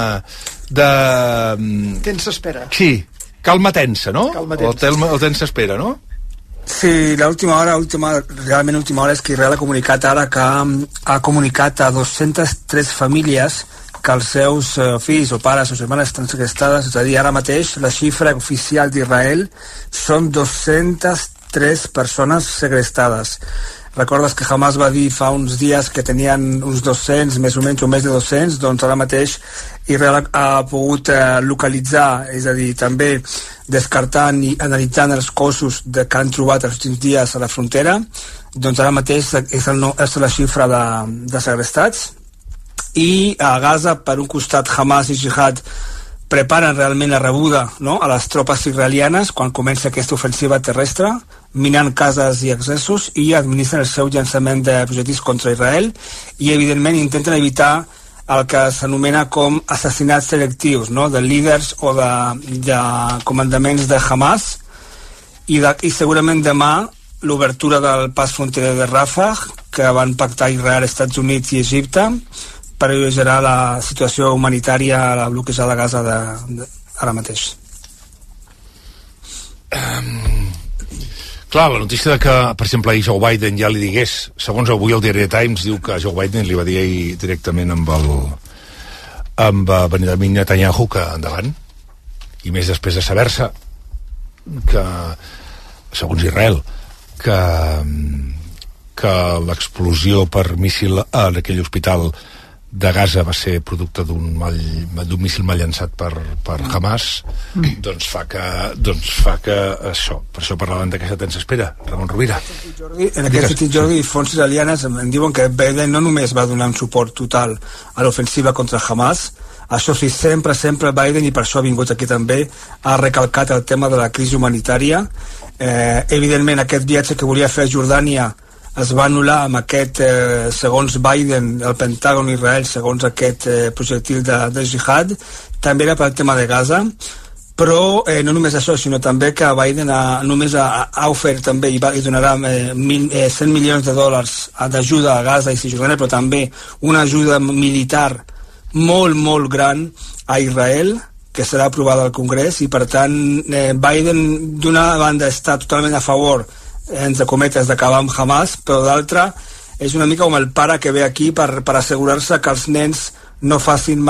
Tensa espera. Sí, calma tensa, no? Calma tensa. O tensa espera, no? Sí, realment l'última hora és que Israel ha comunicat ara que ha comunicat a 203 famílies que els seus fills o pares o germanes estan segrestades, és a dir, ara mateix la xifra oficial d'Israel són 203 persones segrestades. Recordes que Hamas va dir fa uns dies que tenien uns 200, més o menys, o més de 200, doncs ara mateix Israel ha pogut localitzar, és a dir, també descartant i analitzant els cossos que han trobat els últims dies a la frontera, doncs ara mateix és la xifra de segrestats. I a Gaza, per un costat, Hamas i Jihad preparen realment la rebuda, no?, a les tropes israelianes quan comença aquesta ofensiva terrestre, minant cases i accessos, i administren el seu llançament de projectils contra Israel i evidentment intenten evitar el que s'anomena com assassinats selectius, no?, de líders o de comandaments de Hamas, i segurament demà l'obertura del pas fronterer de Rafah, que van pactar Israel, Estats Units i Egipte, per allegerar la situació humanitària a la bloquejada de Gaza ara mateix. Clar, la notícia de que, per exemple, ahir Joe Biden ja li digués, segons avui el diari Times diu que Joe Biden li va dir ahir directament amb Benjamin Netanyahu que endavant, i més després de saber-se que, segons Israel, que l'explosió per míssil en aquell hospital de Gaza va ser producte d'un míssil mal llançat per Hamas, doncs fa que això, per això parlaven d'aquesta tensa espera. Ramon Rovira. En aquest sentit, Jordi, fonts israelianes em diuen que Biden no només va donar un suport total a l'ofensiva contra Hamas, això sí, sempre Biden, i per això ha vingut aquí també, ha recalcat el tema de la crisi humanitària. Evidentment, aquest viatge que volia fer a Jordània es va anul·lar amb aquest, segons Biden, el Pentàgon Israel, segons aquest projectil de jihad. També era pel tema de Gaza, però no només això, sinó també que Biden només ha ofert també i donarà $100 milions d'ajuda a Gaza i Cisjordània, però també una ajuda militar molt gran a Israel, que serà aprovada al Congrés, i per tant Biden d'una banda està totalment a favor, entre cometes, d'acabar amb Hamas, però d'altra és una mica com el pare que ve aquí per assegurar-se que els nens no facin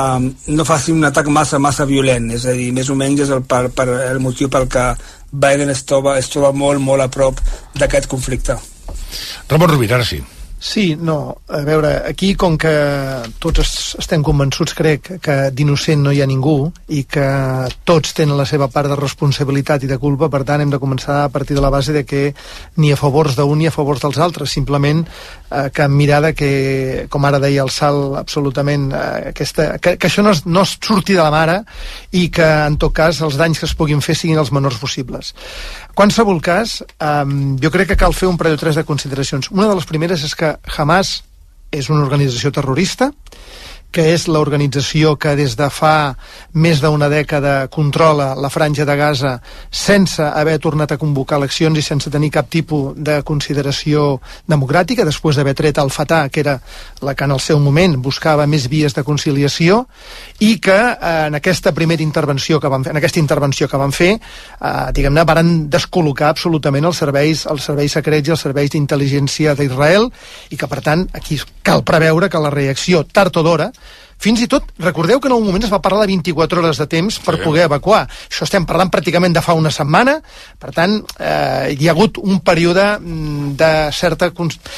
un atac massa violent. És a dir, més o menys és el motiu pel que Biden es troba molt a prop d'aquest conflicte. Ramon Rovira, ara sí. Sí, no, a veure, aquí com que tots estem convençuts, crec, que d'innocent no hi ha ningú i que tots tenen la seva part de responsabilitat i de culpa, per tant hem de començar a partir de la base de que ni a favors d'un ni a favors dels altres, simplement que mirada que, com ara deia el Sal, absolutament que això no es surti de la mare i que en tot cas els danys que es puguin fer siguin els menors possibles. Qualsevol cas, jo crec que cal fer un parell o tres de consideracions. Una de les primeres és que Hamas és una organització terrorista, que és l'organització que des de fa més d'una dècada controla la franja de Gaza sense haver tornat a convocar eleccions i sense tenir cap tipus de consideració democràtica, després d'haver tret el Fatah, que era la que en el seu moment buscava més vies de conciliació, i que en aquesta primera intervenció que van fer, diguem-ne, varen descol·locar absolutament els serveis secrets i els serveis d'intel·ligència d'Israel, i que per tant aquí cal preveure que la reacció tard o d'hora, fins i tot, recordeu que en un moment es va parlar de 24 hores de temps per poder evacuar. Això estem parlant pràcticament de fa una setmana, per tant, hi ha hagut un període de certa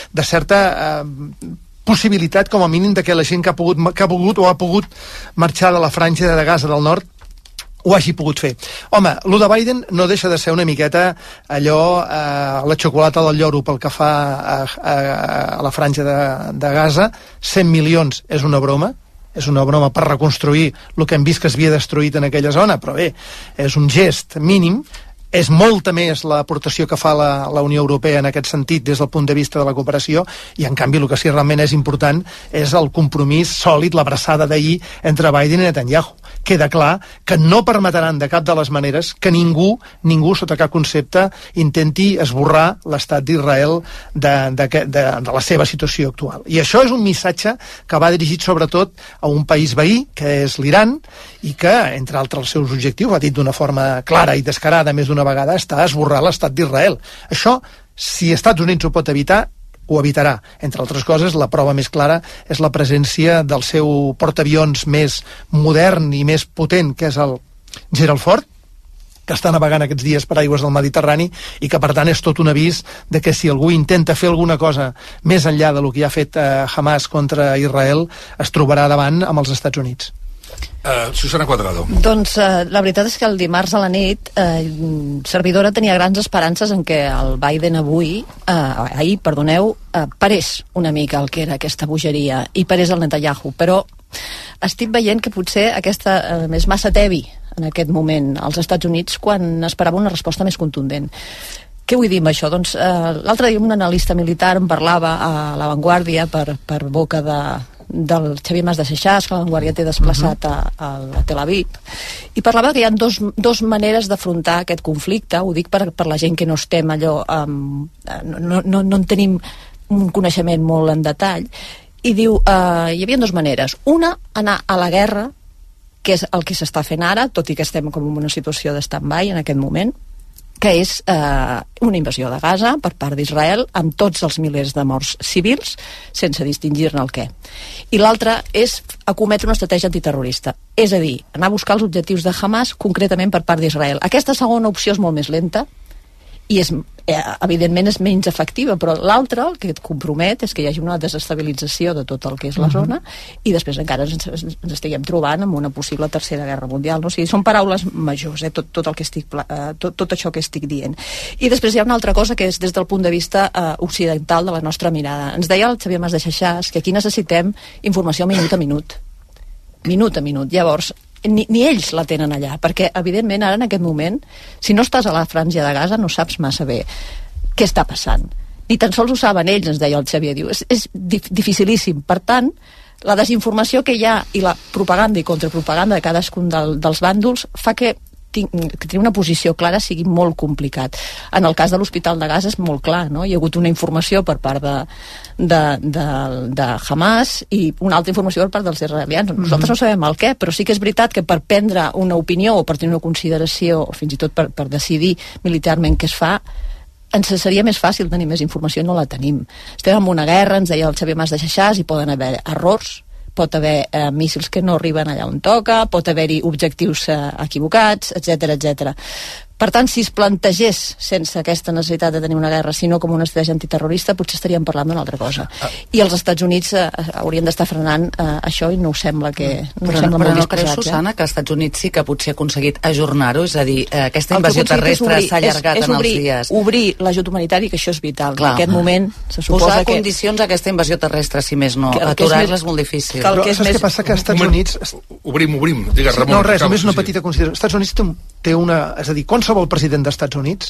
possibilitat, com a mínim, de que la gent que ha volgut o ha pogut marxar de la franja de Gaza del Nord ho hagi pogut fer. Home, lo de Biden no deixa de ser una miqueta allò, la xocolata del lloro pel que fa a la franja de Gaza. 100 milions és una broma per reconstruir el que hem vist que s'havia destruït en aquella zona, però bé, és un gest mínim. És molta més l'aportació que fa la Unió Europea en aquest sentit des del punt de vista de la cooperació, i en canvi el que sí realment és important és el compromís sòlid, l'abraçada d'ahir entre Biden i Netanyahu. Queda clar que no permetran de cap de les maneres que ningú sota cap concepte intenti esborrar l'estat d'Israel de la seva situació actual. I això és un missatge que va dirigit sobretot a un país veí, que és l'Iran, i que, entre altres els seus objectius, ha dit d'una forma clara i descarada més d'una vegada, està a esborrar l'estat d'Israel. Això, si Estats Units ho pot evitar, ho evitarà. Entre altres coses, la prova més clara és la presència del seu portaavions més modern i més potent, que és el Gerald Ford, que està navegant aquests dies per aigües del Mediterrani i que, per tant, és tot un avís de que si algú intenta fer alguna cosa més enllà de lo que ha fet Hamas contra Israel, es trobarà davant amb els Estats Units. Susana Cuadrado. Doncs la veritat és que el dimarts a la nit servidora tenia grans esperances en que el Biden ahir, parés una mica el que era aquesta bogeria i parés el Netanyahu, però estic veient que potser aquesta és massa tebi en aquest moment als Estats Units quan esperava una resposta més contundent. Què vull dir amb això? Doncs l'altre dia un analista militar em parlava a La Vanguardia per boca del Xavier Mas de Seixas, que La Vanguardia té desplaçat a Tel Aviv, i parlava que hi ha dos maneres d'afrontar aquest conflicte. Ho dic per la gent que no estem allò, no en tenim un coneixement molt en detall, i diu, hi havia dues maneres. Una, anar a la guerra, que és el que s'està fent ara, tot i que estem com en una situació de stand-by en aquest moment, que és una invasió de Gaza per part d'Israel amb tots els milers de morts civils sense distingir-ne el què. I l'altra és acometre una estratègia antiterrorista, és a dir, anar a buscar els objectius de Hamas concretament per part d'Israel. Aquesta segona opció és molt més lenta i evidentment és menys efectiva, però l'altra, el que et compromet, és que hi hagi una desestabilització de tot el que és la zona i després encara ens estiguem trobant amb una possible tercera guerra mundial. No? O sigui, són paraules majors, tot això que estic dient. I després hi ha una altra cosa que és des del punt de vista occidental de la nostra mirada. Ens deia el Xavier Mas de Xaixàs que aquí necessitem informació minut a minut. Minut a minut. Llavors, ni ells la tenen allà, perquè evidentment ara en aquest moment, si no estàs a la franja de Gaza no saps massa bé què està passant, ni tan sols ho saben ells, ens deia el Xavier, diu, és dificilíssim. Per tant, la desinformació que hi ha i la propaganda i contrapropaganda de cadascun dels bàndols fa que tenir una posició clara sigui molt complicat. En el cas de l'Hospital de Gaza és molt clar, no? Hi ha hagut una informació per part de Hamas i una altra informació per part dels israelians. Nosaltres no sabem el què, però sí que és veritat que per prendre una opinió o per tenir una consideració o fins i tot per decidir militarment què es fa, ens seria més fàcil tenir més informació i no la tenim. Estem en una guerra, ens deia el Xavier Mas de Xaixàs, i poden haver errors, pot haver míssils que no arriben allà on toca, pot haver-hi objectius equivocats, etc. Per tant, si es plantegés sense aquesta necessitat de tenir una guerra, sinó com una estratègia antiterrorista, potser estaríem parlant d'una altra cosa. I els Estats Units haurien d'estar frenant això i no ho sembla que... Però no creus, Susana, que els Estats Units sí que potser ha aconseguit ajornar-ho? És a dir, aquesta invasió terrestre s'ha allargat en els dies. Obrir l'ajut humanitari, que això és vital. En aquest moment se suposa posar condicions a aquesta invasió terrestre, si més no. Aturar-la és molt difícil. Però saps què passa? Que als Estats Units... Obrim. Digues, Ramon. No, res, només una petita consideració. Els Estats Units té una... És a dir, qualsevol president dels Estats Units,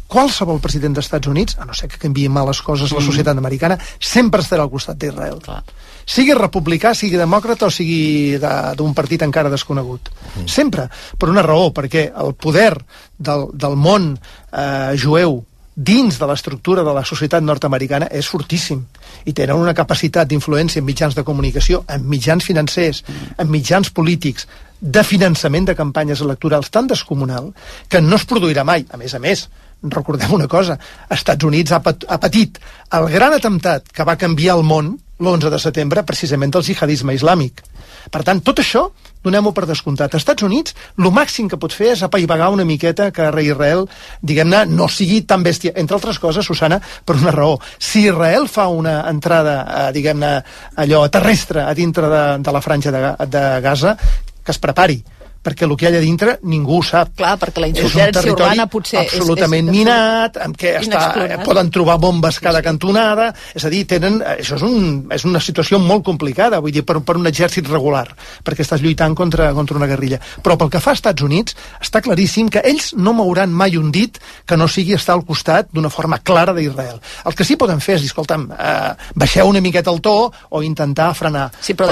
a no ser que canviïn mal les coses la societat americana, sempre estarà al costat d'Israel. Sigui republicà, sigui demòcrata o sigui d'un partit encara desconegut. Sempre. Per una raó, perquè el poder del món jueu dins de l'estructura de la societat nord-americana és fortíssim i tenen una capacitat d'influència en mitjans de comunicació, en mitjans financers, en mitjans polítics, de finançament de campanyes electorals tan descomunal que no es produirà mai. A més, recordem una cosa, Estats Units ha patit el gran atemptat que va canviar el món l'11 de setembre precisament del jihadisme islàmic. Per tant, tot això donem-ho per descomptat. Als Estats Units, el màxim que pot fer és apaivagar una miqueta que Israel, diguem-ne, no sigui tan bèstia. Entre altres coses, Susana, per una raó. Si Israel fa una entrada, diguem-ne, allò terrestre a dintre de la franja de Gaza, que es prepari, perquè el que hi ha allà dintre ningú ho sap. Clar, perquè la insurgència urbana potser absolutament minat, en què poden trobar bombes cada cantonada, és a dir, això és una situació molt complicada, vull dir, per un exèrcit regular, perquè estàs lluitant contra una guerrilla. Però pel que fa als Estats Units, està claríssim que ells no mouran mai un dit que no sigui estar al costat d'una forma clara d'Israel. El que sí poden fer és dir, escolta'm, baixeu una miqueta el to o intentar frenar. Sí, però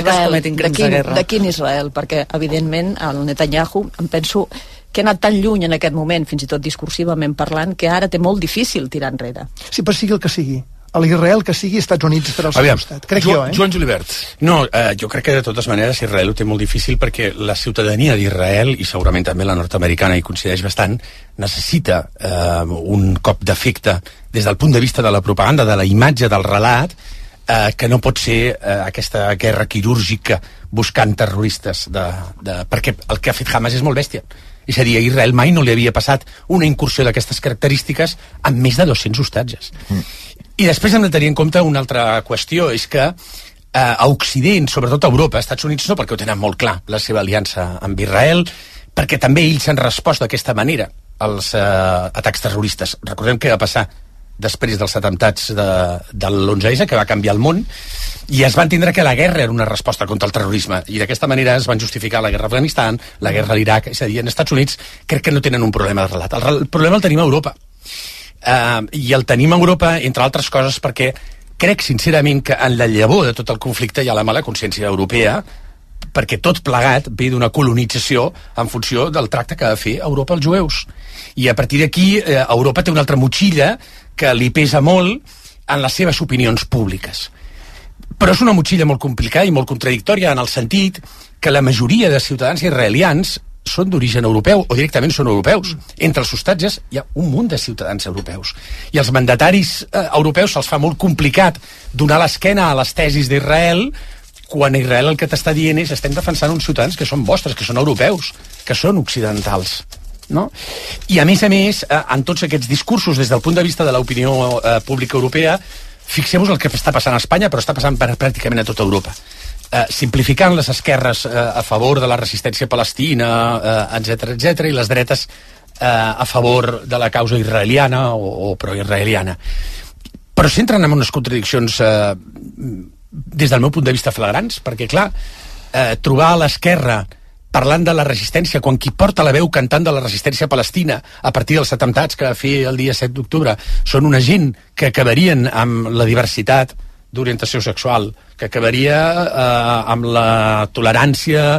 de quin Israel? Perquè, evidentment, el Netanyahu, em penso que ha anat tan lluny en aquest moment, fins i tot discursivament parlant, que ara té molt difícil tirar enrere. Sí, però sigui el que sigui. A l'Israel que sigui, Estats Units estarà al seu costat. Crec jo, Joan Julivert. No, jo crec que de totes maneres Israel ho té molt difícil perquè la ciutadania d'Israel, i segurament també la nord-americana hi coincideix bastant, necessita un cop d'efecte des del punt de vista de la propaganda, de la imatge, del relat, que no pot ser aquesta guerra quirúrgica buscant terroristes perquè el que ha fet Hamas és molt bèstia. És a dir, a Israel mai no li havia passat una incursió d'aquestes característiques amb més de 200 hostatges. I després hem de tenir en compte una altra qüestió, és que a Occident, sobretot a Europa, Estats Units no, perquè ho tenen molt clar, la seva aliança amb Israel, perquè també ells han respost d'aquesta manera als atacs terroristes. Recordem què va passar després dels atemptats de l'11S, que va canviar el món, i es va entendre que la guerra era una resposta contra el terrorisme, i d'aquesta manera es van justificar la guerra a Afganistan, la guerra a l'Iraq. És a dir, en Estats Units crec que no tenen un problema de relat. El problema el tenim a Europa. I el tenim a Europa, entre altres coses, perquè crec sincerament que en la llavor de tot el conflicte hi ha la mala consciència europea, perquè tot plegat ve d'una colonització en funció del tracte que ha de fer Europa als jueus. I a partir d'aquí Europa té una altra motxilla que li pesa molt en les seves opinions públiques. Però és una motxilla molt complicada i molt contradictòria en el sentit que la majoria de ciutadans israelians són d'origen europeu o directament són europeus. Entre els ostatges hi ha un munt de ciutadans europeus. I els mandataris europeus se'ls fa molt complicat donar l'esquena a les tesis d'Israel quan Israel el que t'està dient és estem defensant uns ciutadans que són vostres, que són europeus, que són occidentals. No? I a més, en tots aquests discursos des del punt de vista de l'opinió pública europea, fixem-vos el que està passant a Espanya, però està passant pràcticament a tota Europa. Simplificant les esquerres a favor de la resistència palestina, etc, i les dretes a favor de la causa israeliana o proisraeliana. Però s'entren en unes contradiccions des del meu punt de vista flagrants, perquè clar, trobar a l'esquerra parlant de la resistència, quan qui porta la veu cantant de la resistència palestina a partir dels atemptats que va fer el dia 7 d'octubre són una gent que acabarien amb la diversitat d'orientació sexual, que acabaria amb la tolerància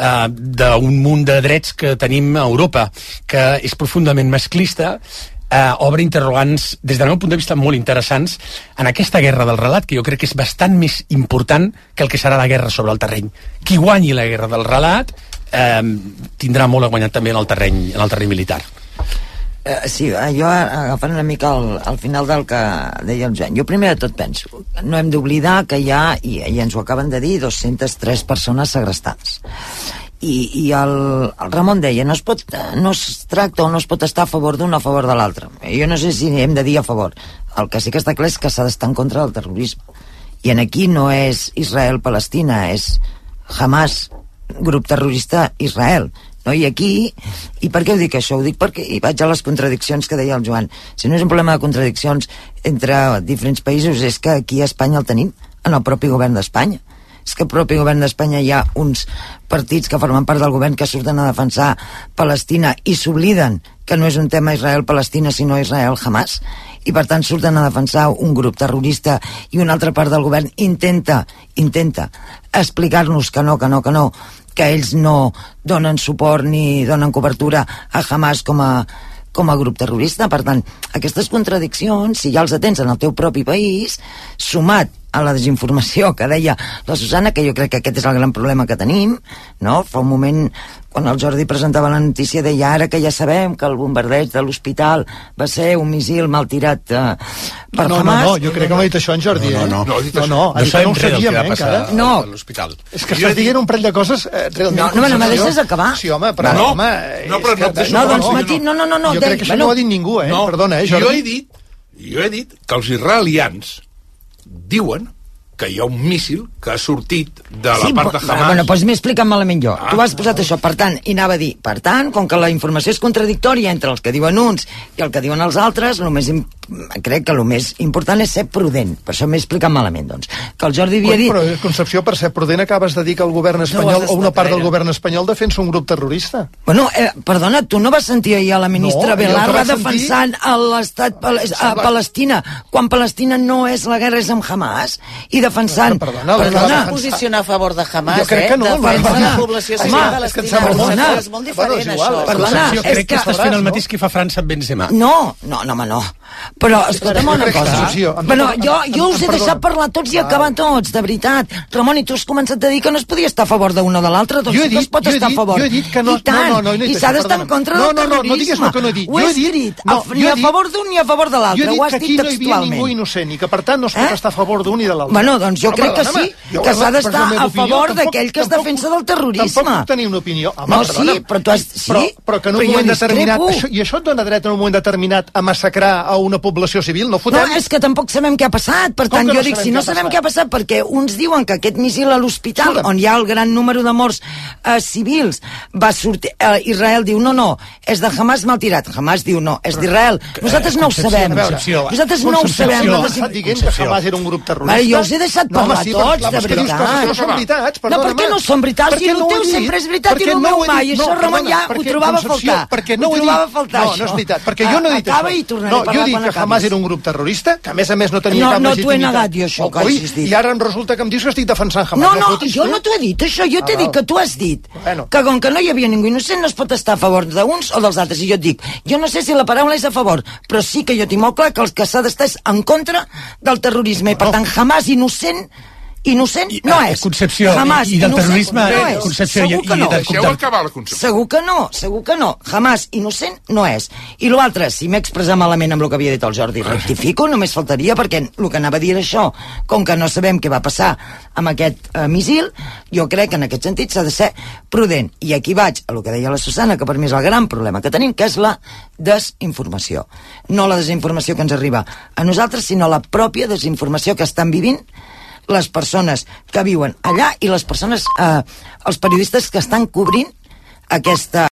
d'un munt de drets que tenim a Europa, que és profundament masclista, obre interrogants, des del meu punt de vista, molt interessants en aquesta guerra del relat, que jo crec que és bastant més important que el que serà la guerra sobre el terreny. Qui guanyi la guerra del relat tindrà molt a guanyar també en el terreny militar. Sí, jo agafant una mica al final del que deia el Joan, jo primer de tot penso, no hem d'oblidar que hi ha, i ens ho acaben de dir, 203 persones segrestades. I el Ramon deia, no es tracta o no es pot estar a favor d'un o a favor de l'altre. Jo no sé si hem de dir a favor. El que sí que està clar és que s'ha d'estar en contra del terrorisme. I aquí no és Israel-Palestina, és Hamas, grup terrorista Israel. No? I aquí, i per què ho dic això? Ho dic perquè hi vaig a les contradiccions que deia el Joan. Si no és un problema de contradiccions entre diferents països, és que aquí a Espanya el tenim, en el propi govern d'Espanya. És que al propi govern d'Espanya hi ha uns partits que formen part del govern que surten a defensar Palestina i s'obliden que no és un tema Israel-Palestina sinó Israel-Hamas, i per tant surten a defensar un grup terrorista i una altra part del govern intenta explicar-nos que no, que ells no donen suport ni donen cobertura a Hamas com a grup terrorista. Per tant, aquestes contradiccions, si ja els atens en el teu propi país, sumat a la desinformació que deia la Susana, que jo crec que aquest és el gran problema que tenim, no? Fa un moment, quan el Jordi presentava la notícia, deia ara que ja sabem que el bombardeig de l'hospital va ser un missil mal tirat per Hamas. No, jo crec que no ha dit això en Jordi. No ho sabíem, encara. No. A l'hospital. És que estàs dient un parell de coses realment... No, me deixes acabar? Sí, home, però... No, jo crec que això no ho ha dit ningú, perdona, Jordi. Jo he dit que els israelians diuen que hi ha un míssil que ha sortit de la part de Hamas. Bueno, doncs m'he explicat malament jo. Tu has posat això, per tant, i anava a dir, per tant, com que la informació és contradictòria entre els que diuen uns i el que diuen els altres, crec que el més important és ser prudent. Per això m'he explicat malament, doncs. Que el Jordi havia dit... Però, Concepció, per ser prudent acabes de dir que el govern espanyol o una part del govern espanyol defensa un grup terrorista. Bueno, perdona, tu no vas sentir ahir a la ministra Belarra defensant l'estat Palestina, quan Palestina no és la guerra, és amb Hamas, i defensant... Perdona. Posicionar a favor de Hamas, jo crec que no, defensa la població civil palestina. És molt diferent, això. Perdona, jo crec que estàs fent el mateix que fa França amb Benzema. No. Però, escolta'm una cosa. Bueno, jo us he deixat parlar tots i acabar tots, de veritat. Ramon, i tu has començat a dir que no es podia estar a favor d'una o de l'altra, doncs sí que es pot estar a favor. Jo he dit que no... I tant, i s'ha d'estar en contra del terrorisme. No digues el que no he dit. Ho he escrit, ni a favor d'un ni a favor de l'altre, ho has dit textualment. Jo he dit que aquí no hi havia ningú innocent i que per tant no es pot estar a favor d'un i de l'altre. Bueno, doncs jo crec que sí, que s'ha d'estar a favor d'aquell que es defensa del terrorisme. Tampoc puc tenir una opinió. No, sí, però tu has... Però que en un moment determinat... I això et dona dret en un moment determinat a massacrar a una població civil? No fotem? No, és que tampoc sabem què ha passat. Per tant, jo dic, si no sabem què ha passat, perquè uns diuen que aquest míssil a l'hospital, on hi ha el gran número de morts civils, va sortir... Israel diu, no, és de Hamas mal tirat. Hamas diu, no, és d'Israel. Nosaltres no ho sabem. Nosaltres no ho sabem. Estan dient que Hamas era un grup terrorista. Jo us he deixat parlar tots, de veritat. No són veritats, no, per què no són veritats? Si el teu sempre és veritat i el meu mai. Això Ramon ja ho trobava a faltar. No, no és veritat, perquè jo no he dit això. No, jo he dit que Hamas era un grup terrorista, que a més no tenia cap legitimitat. No t'ho he negat jo, això, que hagis dit. I ara em resulta que em dius que estic defensant Hamas. No, jo no t'ho he dit, això. Jo t'he dit que tu has dit que com que no hi havia ningú innocent no es pot estar a favor d'uns o dels altres. I jo et dic, jo no sé si la paraula és a favor, però sí que jo tinc molt clar que el que s'ha d'estar és en contra del terrorisme. I per tant, Hamas innocent innocent no és. Concepció, Hamas, i del innocent terrorisme, no és. Concepció, Segur que no. Deixeu acabar la Concepció. Segur que no. Hamas, innocent no és. I l'altre, si m'he expressat malament amb el que havia dit el Jordi, rectifico, només faltaria, perquè el que anava a dir era això. Com que no sabem què va passar amb aquest missil, jo crec que en aquest sentit s'ha de ser prudent. I aquí vaig a el que deia la Susana, que per mi és el gran problema que tenim, que és la desinformació. No la desinformació que ens arriba a nosaltres, sinó la pròpia desinformació que estan vivint les persones que viuen allà i les persones, els periodistes que estan cobrint aquesta